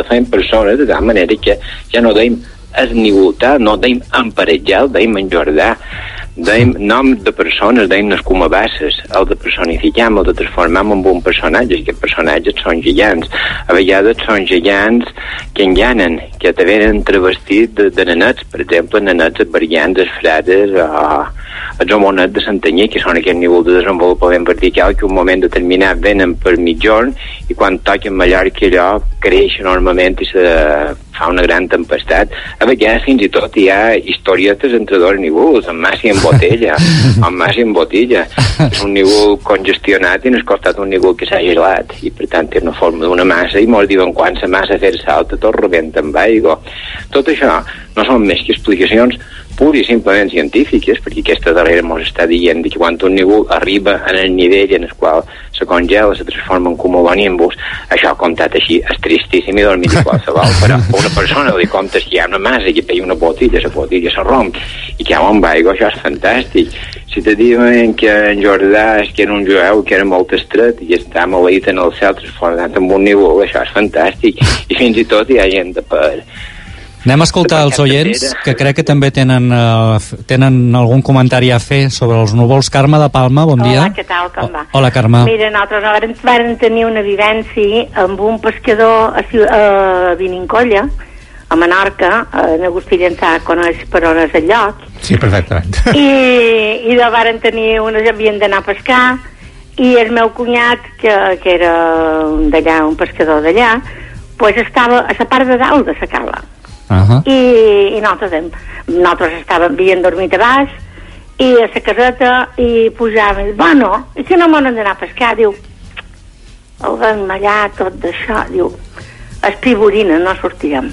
persones, de tal manera que ja no deim esnigualtar, no deim emparellar, deim enjordar, deim nom de persones, deim-nos com a bases, el de personificar, el de transformar en un personatge, i que personatges són gegants. A vegades són gegants que enganen, que te venen travestits de, de nenets, per exemple, nenets esbariants, esfrates, o els homonets de Santanyí, que són aquest nivell de desenvolupament vertical que un moment determinat venen per mitjorn i quan toquen Mallorca allò creix enormement i se fa una gran tempestat. A vegades fins i tot hi ha historietes entre dos nivells, en massa i en botella, en massa i en botella. És un nivell congestionat i no és costat un nivell que s'ha gelat i per tant té una forma d'una massa i molts diuen quan la massa fer salta tot rebenta amb aigua. Tot això no són més que explicacions pur i simplement científiques, perquè aquesta darrera ens està dient que quan un nivell arriba en el nivell en el qual se congela, se transforma en cumulonimbus, això comptat així és tristíssim i dormir de qualsevol, però a una persona li comptes que hi ha una massa, que hi ha una botella, la botella se romp i que hi ha un aigua, això és fantàstic. Si te diuen que en Jordà és que era un jueu que era molt estret i està maleït en el cel transformat en un nivell, això és fantàstic, i fins i tot hi ha gent de per... Anem a escoltar els oients, que crec que també tenen, uh, tenen algun comentari a fer sobre els núvols. Carme de Palma, bon dia. Hola, què tal, com va? Hola, Carme. Mira, nosaltres vam tenir una vivència amb un pescador a, a Vinincolla, a Menorca, en Agustí Llançà, coneix per on és el lloc. Sí, perfectament. I, i de varen tenir, unes havien d'anar a pescar, i el meu cunyat, que, que era d'allà, un pescador d'allà, pues estava a la part de dalt de la cala. Uh-huh. I, i nosaltres, nosaltres estàvem, havíem dormit a baix i a la caseta i pujàvem, bueno, i que no m'han d'anar a pescar, diu el vam allà tot d'això, diu espiborina, no sortirem.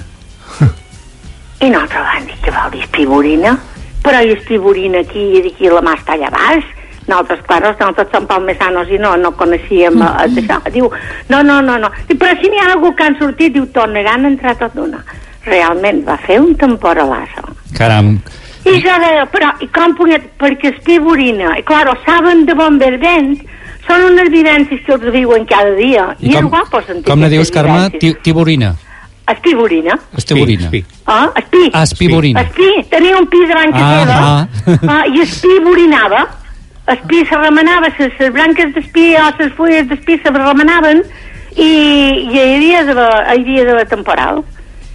I nosaltres vam dir, què vol dir espiborina? Però hi ha espiborina aquí i aquí la mà està allà baix. Nosaltres, clar, nosaltres som palmesanos i no, no coneixíem uh, això. Diu, no, no, no, no. Diu, però si n'hi ha algú que han sortit, diu, tornaran a entrar tot d'una. Realment va fer un temporalazo. Caram. I jo deia, però, i com punyet, perquè espiborina, i clar, saben de bon vent, són unes vivències que els viuen cada dia, i, i com, és guapo sentir. Com ne dius, Carme? Tiborina. Espiborina. Espiborina. Ah, espí. Ah, espiborina. Espí, tenia un pi davant que seva, ah, ah, i espiborinava, espí se remenava, les branques d'espí o les fulles d'espí se remenaven, i, i hi havia de, hi havia de temporal.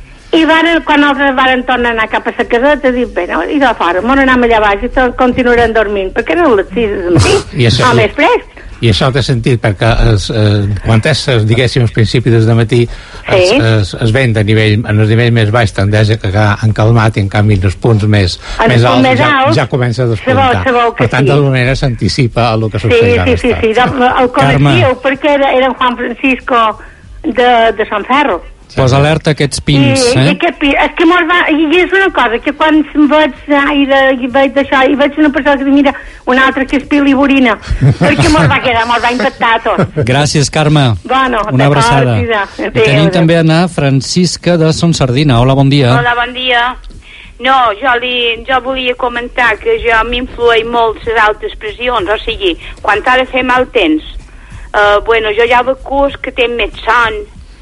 I varen, quan nosaltres varen tornar a anar cap a la caseta, dic, bé, no, i de fora, m'on anem allà baix i continuarem dormint, perquè eren les sis del matí, o més fresc. I això té sentit, perquè es, eh, quan és, diguéssim, al principi des de matí, es, sí. es, es ven de nivell, en el nivell més baix tendeix a que han calmat, i en canvi en els punts més, més alts, més ja, ja comença a despuntar. Per tant, d'alguna manera s'anticipa a el que succeirà. Sí, sí, sí, sí, el coneixíeu, perquè era, era Juan Francisco de, de Sant Ferro. Pues alerta aquests pins, I, eh? I, aquest pin, és que mos va, i és una cosa, que quan veig aire, i veig d'això, i veig una persona que diu, mira, una altra que és piliborina, perquè mos va quedar, mos va impactar a tots. Gràcies, Carme. Bueno, una abraçada. I tenim també Anna Francisca de Son Sardina. Hola, bon dia. Hola, bon dia. No, jo, li, jo volia comentar que jo m'influeix molt les altes pressions, o sigui, quan ha de fer mal temps, uh, bueno, jo ja veig que té més son,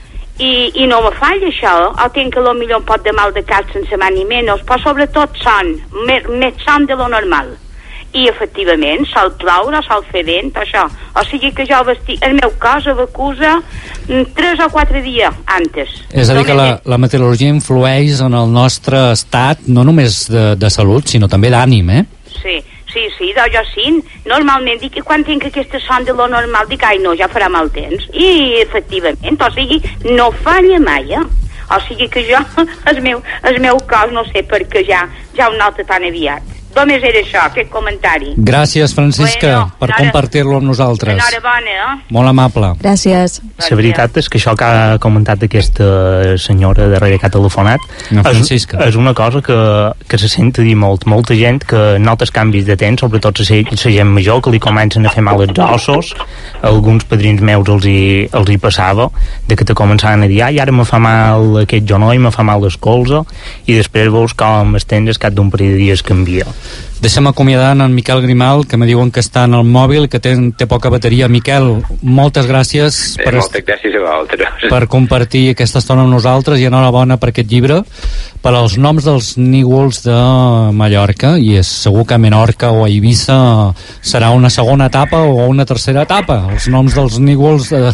I, i no me falla això, o tinc que potser un pot de mal de cap sense mà ni menys, però sobretot son, més, més son de lo normal. I efectivament, sol ploure, sol fer vent, això. O sigui que jo vestic, el meu cos m'acusa tres o quatre dies antes. És a dir, que la, la meteorologia influeix en el nostre estat, no només de, de salut, sinó també d'ànim, eh? Sí. Sí, sí, doncs jo sí, normalment dic que quan tinc aquesta son de lo normal dic, ai no, ja farà mal temps, i efectivament, o sigui, no falla mai, eh? O sigui que jo, el meu, el meu cos, no sé per què ja, ja ho nota tan aviat. Només era això, aquest comentari. Gràcies, Francisca, bueno, per enhora, compartir-lo amb nosaltres. Enhorabona, eh? Molt amable. Gràcies. La veritat és que això que ha comentat aquesta senyora darrere que ha telefonat no, és, és una cosa que, que se sent a dir molt. Molta gent que nota els canvis de temps, sobretot la gent major, que li comencen a fer mal els ossos. Alguns padrins meus els hi, els hi passava, de que te començaven a dir, ai, ara me fa mal aquest genoll, me fa mal l'escolze, i després veus com els temps al cap d'un parell de dies canvia. Deixa'm acomiadar en Miquel Grimal, que me diuen que està en el mòbil, que té, té poca bateria. Miquel, moltes gràcies Bé, per, moltes gràcies a vosaltres per compartir aquesta estona amb nosaltres, i enhorabona per aquest llibre, per als noms dels nígols de Mallorca, i és segur que a Menorca o a Eivissa serà una segona etapa o una tercera etapa, els noms dels nígols de,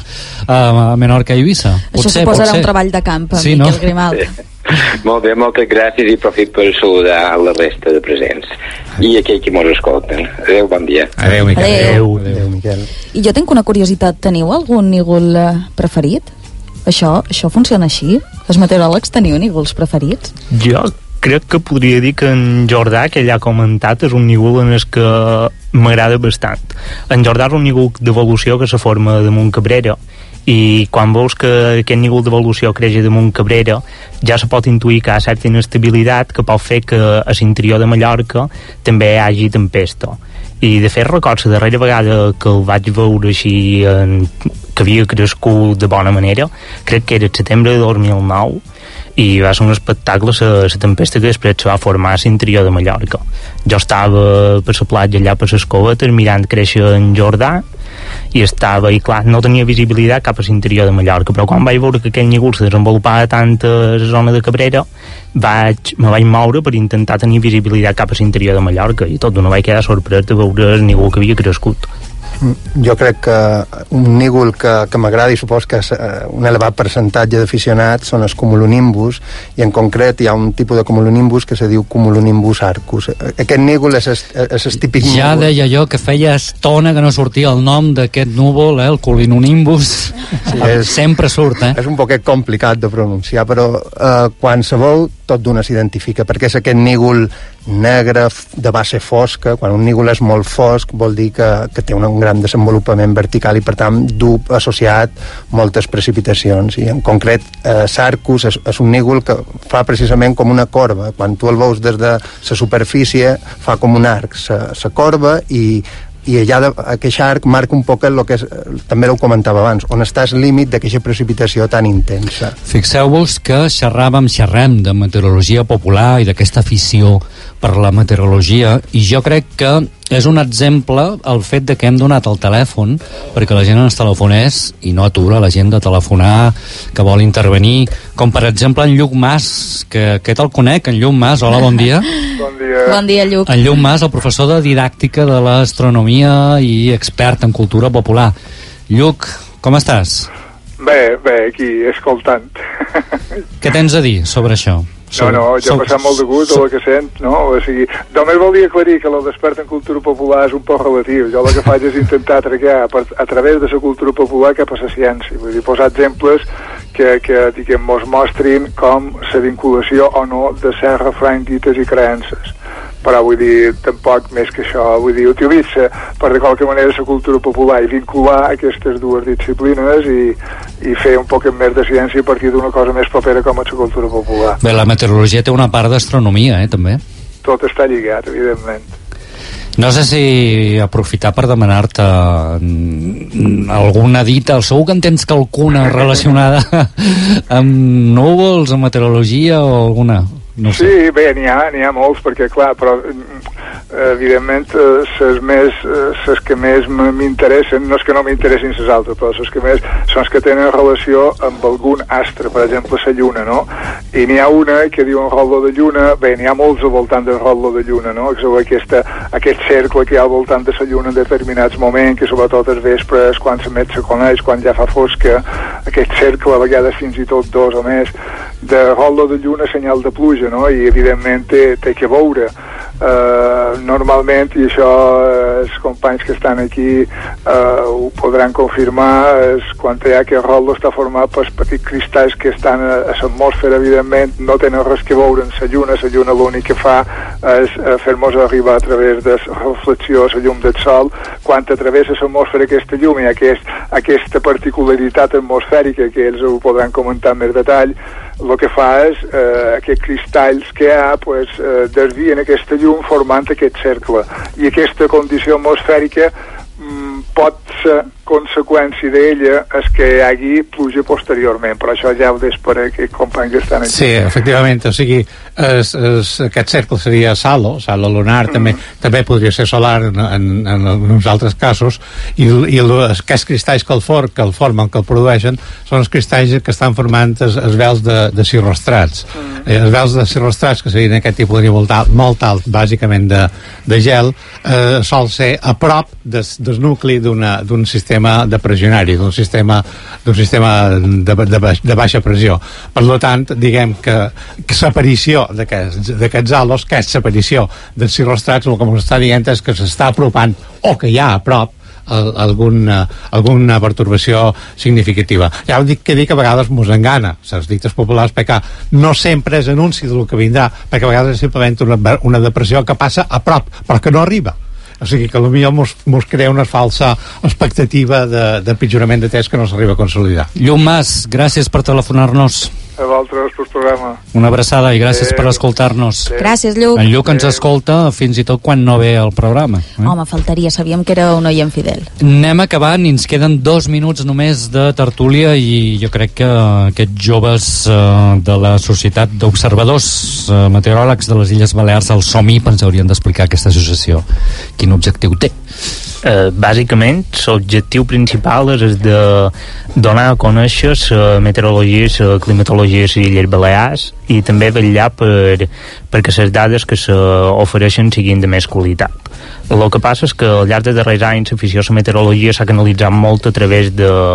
a Menorca i Eivissa. Això Potser, suposarà potser. un treball de camp, Sí, Miquel no? Grimal. Sí. Molt bé, moltes gràcies, i profit per saludar a la resta de presents i aquells que mos escolten. Adéu, bon dia. Adéu, Miquel. Adéu. Adéu, Miquel. I jo tinc una curiositat, teniu algun nígol eh, preferit? Això, això funciona així? Els meteoròlegs teniu nígols preferits? Jo crec que podria dir que en Jordà, que ell ha comentat, és un nígol en el que m'agrada bastant. En Jordà és un nígol d'evolució que se forma damunt Cabrera, i quan veus que aquest nígol d'evolució creix damunt Cabrera, ja se pot intuir que hi ha certa inestabilitat que pot fer que a l'interior de Mallorca també hi hagi tempesta. I de fet recordo la darrera vegada que el vaig veure així en, que havia crescut de bona manera, crec que era el setembre de dos mil nou, i va ser un espectacle la tempesta que després se va formar a l'interior de Mallorca. Jo estava per la platja allà per les covetes mirant créixer en Jordà, i estava, i clar, no tenia visibilitat cap a l'interior de Mallorca, però quan vaig veure que aquell nígol se desenvolupava tant a la zona de Cabrera, vaig, me vaig moure per intentar tenir visibilitat cap a l'interior de Mallorca, i tot d'una vaig quedar sorprès de veure el nígol que havia crescut. Jo crec que un nígol que, que m'agrada, i supos que és un elevat percentatge d'aficionats, són els cumulonimbus, i en concret hi ha un tipus de cumulonimbus que se diu cumulonimbus arcus. Aquest nígol és el típic ja nígol. deia jo que feia estona que no sortia el nom d'aquest núvol, eh, el cumulonimbus. Sí, és, sempre surt, eh? És un poquet complicat de pronunciar, però eh, quan se veu tot d'una s'identifica, perquè és aquest nígol negre de base fosca. Quan un nígol és molt fosc vol dir que, que té un, un gran desenvolupament vertical i per tant du associat moltes precipitacions, i en concret eh, Sarcus és, és un nígol que fa precisament com una corba. Quan tu el veus des de la superfície fa com un arc, se corba, i i allà de, aquest arc marca un poc el que és, també ho comentava abans, on està el límit d'aquesta precipitació tan intensa. Fixeu-vos que xerràvem, xerrem de meteorologia popular i d'aquesta afició per la meteorologia, i jo crec que és un exemple el fet de que hem donat el telèfon perquè la gent ens telefonés, i no atura la gent de telefonar, que vol intervenir, com per exemple en Lluc Mas, que aquest el conec, en Lluc Mas. Hola, bon dia. Bon dia. Bon dia, Lluc. En Lluc Mas, el professor de didàctica de l'astronomia i expert en cultura popular. Lluc, com estàs? Bé, bé, aquí, escoltant. Què tens a dir sobre això? No, no, jo he passat molt de gust a la que sent, no? O sigui, només volia aclarir que la despert en cultura popular és un poc relatiu. Jo el que faig és intentar tregar per, a través de la cultura popular cap a la ciència. Vull dir, posar exemples que, que diguem, mos mostrin com la vinculació o no de ser refrany, dites i creences. Però vull dir, tampoc més que això, vull dir, utilitza per de qualque manera la cultura popular i vincular aquestes dues disciplines i, i fer un poc més de ciència a partir d'una cosa més propera com és la cultura popular. Bé, la meteorologia té una part d'astronomia, eh, també. Tot està lligat, evidentment. No sé si aprofitar per demanar-te alguna dita, segur que en tens alguna relacionada amb núvols, amb meteorologia o alguna... No sé. Sí, bé, n'hi ha, n'hi ha molts, perquè clar, però evidentment les més, les que més m'interessen, no és que no m'interessin les altres, però les que més són les que tenen relació amb algun astre, per exemple la lluna, no? I n'hi ha una que diuen rotllo de lluna, bé, n'hi ha molts al voltant del rotllo de lluna, no? Aquesta, aquest cercle que hi ha al voltant de la lluna en determinats moments, que sobretot els vespres, quan s'emet se coneix, quan ja fa fosca, aquest cercle, a vegades fins i tot dos o més, de rotllo de lluna, senyal de pluja, no? I evidentment té, té que veure uh, normalment, i això uh, els companys que estan aquí uh, ho podran confirmar, és quan hi ha que el rotllo està format per petits cristalls que estan a, a l'atmosfera, evidentment no tenen res que veure amb la lluna. La lluna l'únic que fa és uh, fer-nos arribar a través de la reflexió a la llum del sol. Quan travessa l'atmosfera aquesta llum i aquest, aquesta particularitat atmosfèrica, que ells ho podran comentar en més detall, el que fa és eh, aquests cristalls que hi ha pues, eh, desvien aquesta llum formant aquest cercle, i aquesta condició atmosfèrica mm, pot ser conseqüència d'ella és que hi hagi pluja posteriorment, però això ja ho d'esperar que companys que estan aquí. Sí, efectivament, o sigui, es, es, aquest cercle seria salo, salo lunar, mm. també també podria ser solar en, en, en uns altres casos, i, i aquests cristalls que el, for, que el formen, que el produeixen, són els cristalls que estan formant es, es vels de, de cirrostrats. Mm. Eh, els vels de cirrostrats, que serien aquest tipus de nivell molt alt, molt alt bàsicament de, de gel, eh, sol ser a prop des, del nucli d'un sistema de pressionari, d'un sistema d'un sistema de, de, de baixa pressió. Per tant, diguem que, que l'aparició d'aquests halos, que és l'aparició dels cirrostrats, el que ens està dient és que s'està apropant, o que hi ha a prop, alguna, alguna pertorbació significativa. Ja ho dic que dic que a vegades mos engana les dites populars, perquè no sempre és anunci del que vindrà, perquè a vegades és simplement una, una depressió que passa a prop, però que no arriba. O sigui que potser mos, mos crea una falsa expectativa d'empitjorament de, de temps que no s'arriba a consolidar. Llum Mas, gràcies per telefonar-nos. A vosaltres pel programa. Una abraçada i gràcies eh, per escoltar-nos. Eh. Gràcies, Lluc. En Lluc ens escolta fins i tot quan no ve al programa. Eh? Home, faltaria, sabíem que era un oient fidel. Anem acabant i ens queden dos minuts només de tertúlia i jo crec que aquests joves eh, de la Societat d'Observadors eh, Meteoròlegs de les Illes Balears, el SOMI, ens haurien d'explicar aquesta associació. Quin objectiu té? Uh, bàsicament l'objectiu principal és de donar a conèixer la meteorologia i la climatologia de les Illes Balears i també vetllar per, perquè les dades que s'ofereixen siguin de més qualitat. El que passa és que al llarg dels darrers anys l'afició a la meteorologia s'ha canalitzat molt a través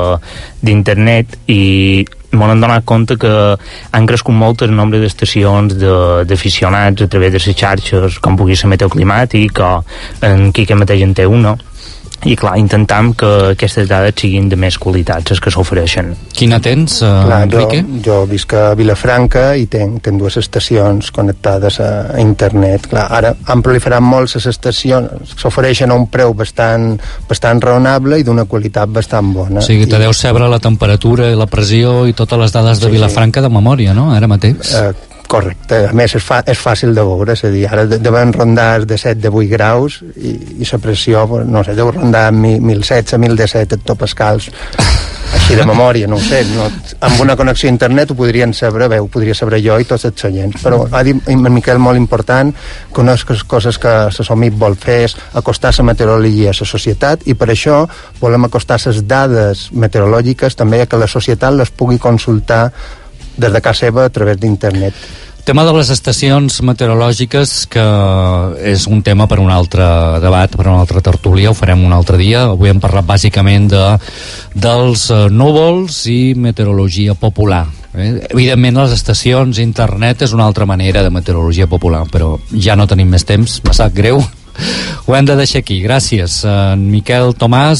d'internet i m'han donat compte que han crescut molt el nombre d'estacions d'aficionats a través de les xarxes, com pugui ser Meteoclimàtic o en Quique mateix en té una, i clar, intentam que aquestes dades siguin de més qualitat, les que s'ofereixen. Quina tens, uh, clar, Enrique? Jo, jo visc a Vilafranca i tenc, tenc dues estacions connectades a, a internet. Clar, ara han proliferat molt les estacions, s'ofereixen a un preu bastant, bastant raonable i d'una qualitat bastant bona. O sigui, te I, deus saber la temperatura i la pressió i totes les dades de sí, Vilafranca de memòria, no?, ara mateix. Uh, Correcte, a més és, fa, és fàcil de veure, és a dir, ara deuen rondar de set de vuit graus i, i la pressió, no sé, deu rondar mil setze, mil disset hectopascals, així de memòria, no ho sé, no, amb una connexió a internet ho podrien saber, bé, ho podria saber jo i tots els seients, però ha dit en Miquel molt important que una de les coses que la SOMIP vol fer és acostar la meteorologia a la societat i per això volem acostar les dades meteorològiques també a que la societat les pugui consultar des de casa seva a través d'internet. Tema de les estacions meteorològiques, que és un tema per un altre debat, per una altra tertúlia, ho farem un altre dia. Avui hem parlat bàsicament de, dels núvols i meteorologia popular. Eh? Evidentment les estacions, internet és una altra manera de meteorologia popular, però ja no tenim més temps, me sap greu. Ho hem de deixar aquí, gràcies en Miquel Tomàs,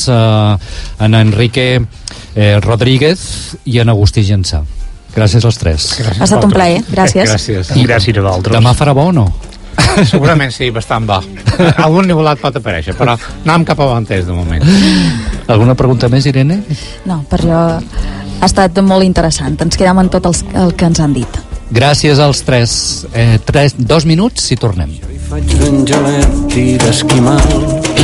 en Enrique eh, Rodríguez i en Agustí Jansà. Gràcies als tres. Gràcies. Ha estat un plaer, gràcies. Gràcies. I gràcies a vosaltres. Demà farà bo o no? Segurament sí, bastant bo. Algun nivelat pot aparèixer, però anem cap a bon temps de moment. Alguna pregunta més, Irene? No, per jo ha estat molt interessant. Ens quedem en tot els, el que ens han dit. Gràcies als tres. Eh, tres dos minuts i tornem. Faig d'angelet i d'esquimal.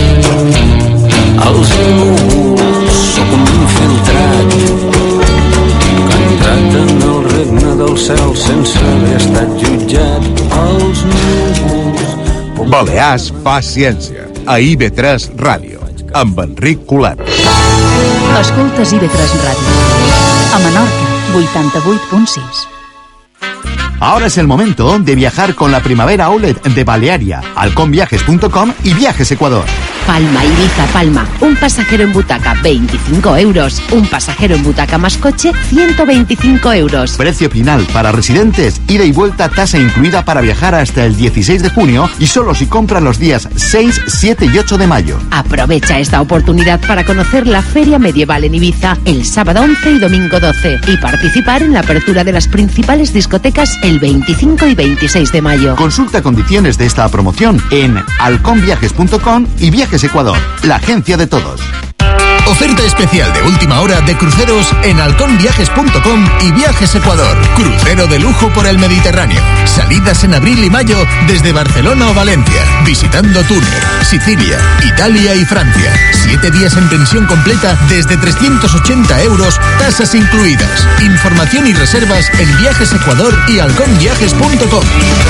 Els núvols sóc un infiltrat que ha entrat en el regne del cel sense haver estat jutjat. Els núvols... Balears fa ciència a I B tres Ràdio amb Enric Colat. Escoltes I B tres Ràdio a Menorca, vuitanta-vuit punt sis. Ahora es el momento de viajar con la primavera outlet de Balearia, halcón viajes punto com y Viajes Ecuador. Palma, Ibiza, Palma. Un pasajero en butaca, veinticinco euros. Un pasajero en butaca más coche, ciento veinticinco euros. Precio final para residentes, ida y vuelta, tasa incluida para viajar hasta el dieciséis de junio y solo si compras los días seis, siete y ocho de mayo. Aprovecha esta oportunidad para conocer la Feria Medieval en Ibiza el sábado once y domingo doce y participar en la apertura de las principales discotecas el veinticinco y veintiséis de mayo. Consulta condiciones de esta promoción en halcón viajes punto com y Viajes Ecuador, la agencia de todos. Oferta especial de última hora de cruceros en halcón viajes punto com y Viajes Ecuador. Crucero de lujo por el Mediterráneo. Salidas en abril y mayo desde Barcelona o Valencia. Visitando Túnez, Sicilia, Italia y Francia. Siete días en pensión completa desde trescientos ochenta euros, tasas incluidas. Información y reservas en Viajes Ecuador y halcón viajes punto com.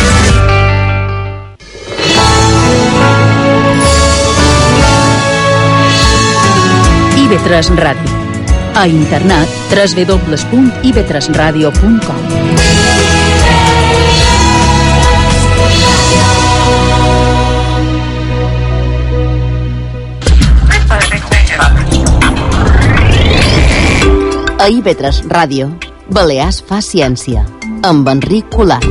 I V tres Ràdio. A internet, w w w punt i v tres radio punt com. A I V tres Ràdio, Balears fa ciència, amb Enric Colat.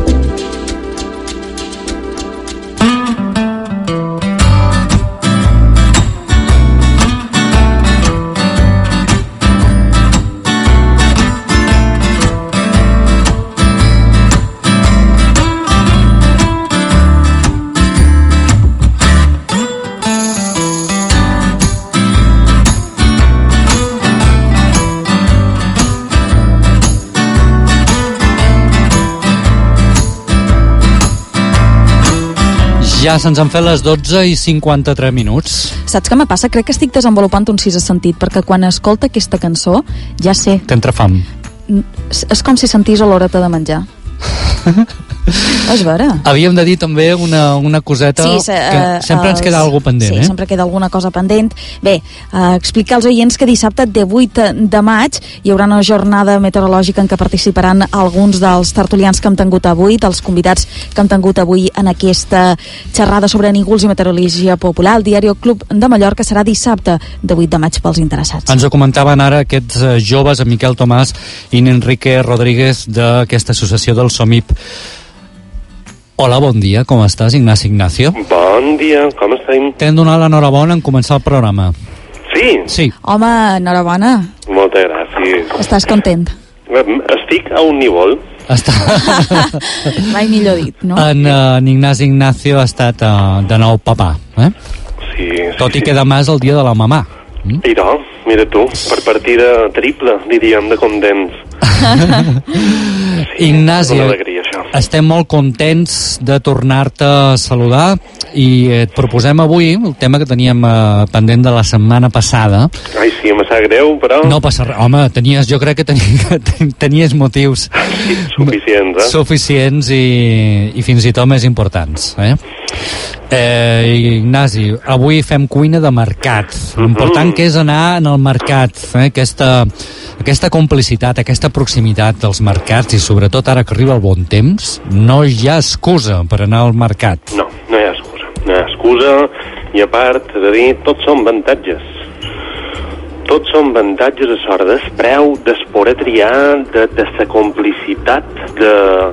Ja se'ns han fet les dotze i cinquanta-tres minuts. Saps què me passa? Crec que estic desenvolupant un sisè sentit, perquè quan escolta aquesta cançó, ja sé... T'entra fam. És com si sentís oloreta de menjar. És vera. Havíem de dir també una, una coseta, sí, se, uh, que sempre els, ens queda alguna pendent, sí, eh? sempre queda alguna cosa pendent. Bé, uh, explicar als oients que dissabte divuit de maig hi haurà una jornada meteorològica en què participaran alguns dels tertulians que hem tingut avui, dels convidats que hem tingut avui en aquesta xerrada sobre nígols i meteorologia popular. El diari Club de Mallorca serà dissabte divuit de maig pels interessats. Ens ho comentaven ara aquests joves, en Miquel Tomàs i en Enrique Rodríguez d'aquesta associació del SOMIP. Hola, bon dia, com estàs, Ignasi Ignacio? Bon dia, com estem? T'hem donat l'enhorabona en començar el programa. Sí? Sí. Home, enhorabona. Moltes gràcies. Estàs content? Estic a un nivell. Està... Mai millor dit, no? En, uh, en Ignasi Ignacio ha estat uh, de nou papà, eh? Sí, sí. Tot i que demà és el dia de la mamà. Mm? Mira, mira tu, per partida triple, diríem, de contents. Sí, Ignasi, estem molt contents de tornar-te a saludar i et proposem avui el tema que teníem eh, pendent de la setmana passada. Ai, sí, em sap greu, però... No passa res. Home, tenies, jo crec que tenies, tenies motius... Sí, suficients, eh? Suficients i, i fins i tot més importants, eh? Eh, Ignasi, avui fem cuina de mercat. L'important que és anar en el mercat, eh? aquesta, aquesta complicitat, aquesta proximitat dels mercats, i sobretot ara que arriba el bon temps, no hi ha excusa per anar al mercat. No, no hi ha excusa. No hi ha excusa, i a part, de dir, tots són avantatges. Tots són avantatges a sort del preu, del poder triar, de, de la complicitat, de...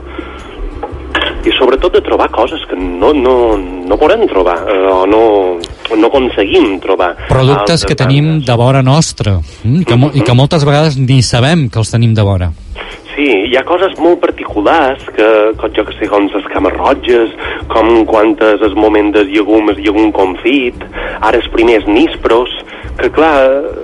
i sobretot de trobar coses que no, no, no podem trobar eh, o no, no aconseguim trobar. Productes que tenim bandes de vora nostra mm, que, mm-hmm. i que moltes vegades ni sabem que els tenim de vora. Sí, hi ha coses molt particulars que, com jo que sé, com les camarrotges, com quantes es moment dels llegums, llegum confit, ara els primers níspros, que clar,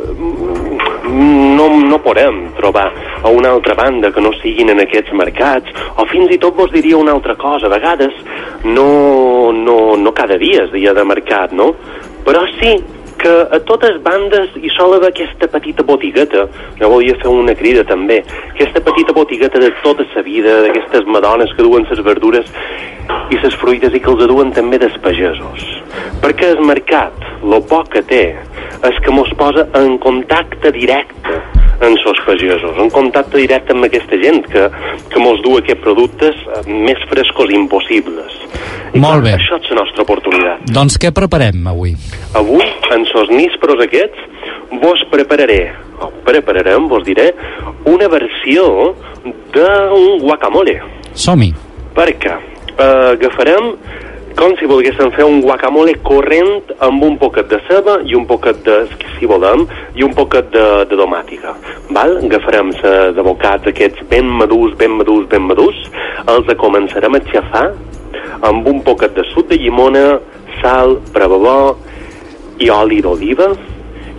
no, no podem trobar a una altra banda que no siguin en aquests mercats, o fins i tot vos diria una altra cosa, a vegades no, no, no cada dia és dia de mercat, no? Però sí que a totes bandes hi sol haver aquesta petita botigueta, jo volia fer una crida també, aquesta petita botigueta de tota la vida, d'aquestes madones que duen les verdures i les fruites i que els duen també dels pagesos. Perquè el mercat, lo poc que té, és que mos posa en contacte directe amb els pagesos, en contacte directe amb aquesta gent que, que mos du aquests productes més frescos impossibles. I molt bé. Això és la nostra oportunitat. Doncs què preparem avui? Avui, en els nísperos aquests, vos prepararé, o prepararem, vos diré, una versió d'un guacamole. Som-hi. Perquè eh, agafarem com si volguéssim fer un guacamole corrent amb un poquet de ceba i un poquet de, si volem, i un poquet de, de domàtica. Val? Agafarem de bocats aquests ben madurs, ben madurs, ben madurs, els començarem a xafar amb un poquet de suc de llimona, sal, bravabó i oli d'oliva,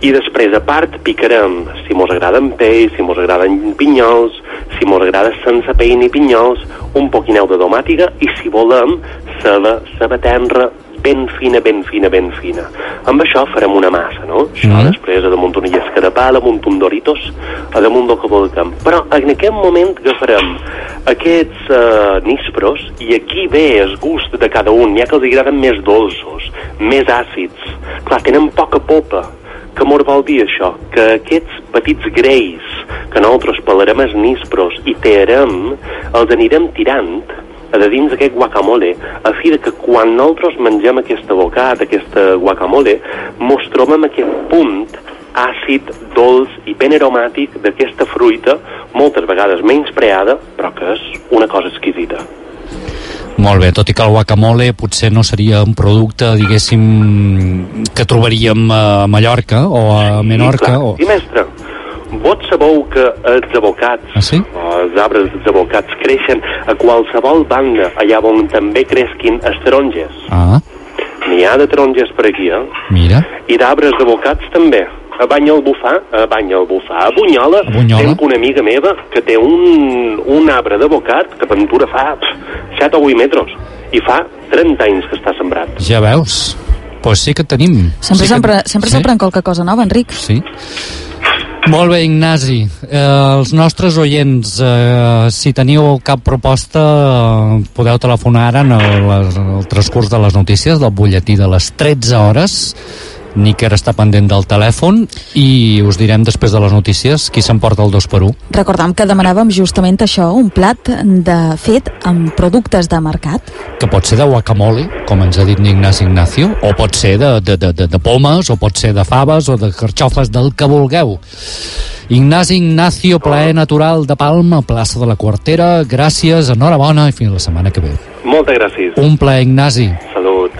I després, a part, picarem si mos agraden peix, si mos agraden pinyols, si mos agrada sense pell ni pinyols, un poquineu de domàtiga i, si volem, ceba, ceba tenra, ben fina, ben fina, ben fina. Amb això farem una massa, no? Això mm. després, a damunt una llesca de pa, a damunt un Doritos, a damunt del que vulguem. Però en aquest moment agafarem aquests uh, nispros i aquí ve el gust de cada un. N'hi ha que els agraden més dolços, més àcids. Clar, tenen poca popa. Què mos vol dir això? Que aquests petits greis que nosaltres pelarem els nispros i tearem, els anirem tirant a de dins d'aquest guacamole, a fi de que quan nosaltres mengem aquest abocat, aquesta guacamole, mos trobem aquest punt àcid, dolç i ben aromàtic d'aquesta fruita, moltes vegades menyspreada, però que és una cosa exquisita. Molt bé, tot i que el guacamole potser no seria un producte, diguéssim, que trobaríem a Mallorca o a Menorca. Sí, o... sí, mestre, vos sabeu que els abocats, ah, sí? o els arbres dels abocats, creixen a qualsevol banda, allà on també cresquin els taronges. Ah. N'hi ha de taronges per aquí, eh? Mira. I d'arbres d'abocats també. A Banyalbufar, a Banyalbufar, a Bunyola, a Bunyola, tenc una amiga meva que té un, un arbre d'abocat que pintura fa set o vuit metres i fa trenta anys que està sembrat. Ja veus? Doncs pues sí que tenim. Sempre sí sempre, que... sempre sí? s'aprèn qualque cosa nova, Enric. Sí. Molt bé, Ignasi. Eh, els nostres oients, eh, si teniu cap proposta, eh, podeu telefonar ara en el, el transcurs de les notícies del butlletí de les tretze hores. Níker està pendent del telèfon i us direm després de les notícies qui s'emporta el dos per u. Recordam que demanàvem justament això, un plat de fet amb productes de mercat. Que pot ser de guacamole, com ens ha dit Ignasi Ignacio, o pot ser de, de, de, de, de pomes, o pot ser de faves, o de carxofes, del que vulgueu. Ignasi Ignacio, plaer natural de Palma, plaça de la Quartera. Gràcies, enhorabona i fins la setmana que ve. Moltes gràcies. Un plaer, Ignasi. Salut.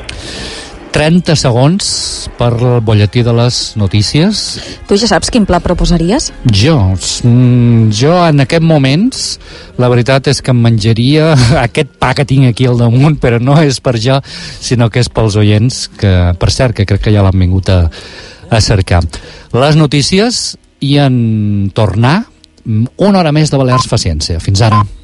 trenta segons per el butlletí de les notícies. Tu ja saps quin plat proposaries? Jo, mm, jo en aquests moments la veritat és que em menjaria aquest pa que tinc aquí al damunt, però no és per jo, sinó que és pels oients, que per cert que crec que ja l'han vingut a, a cercar. Les notícies i en tornar una hora més de Balears fa ciència. Fins ara.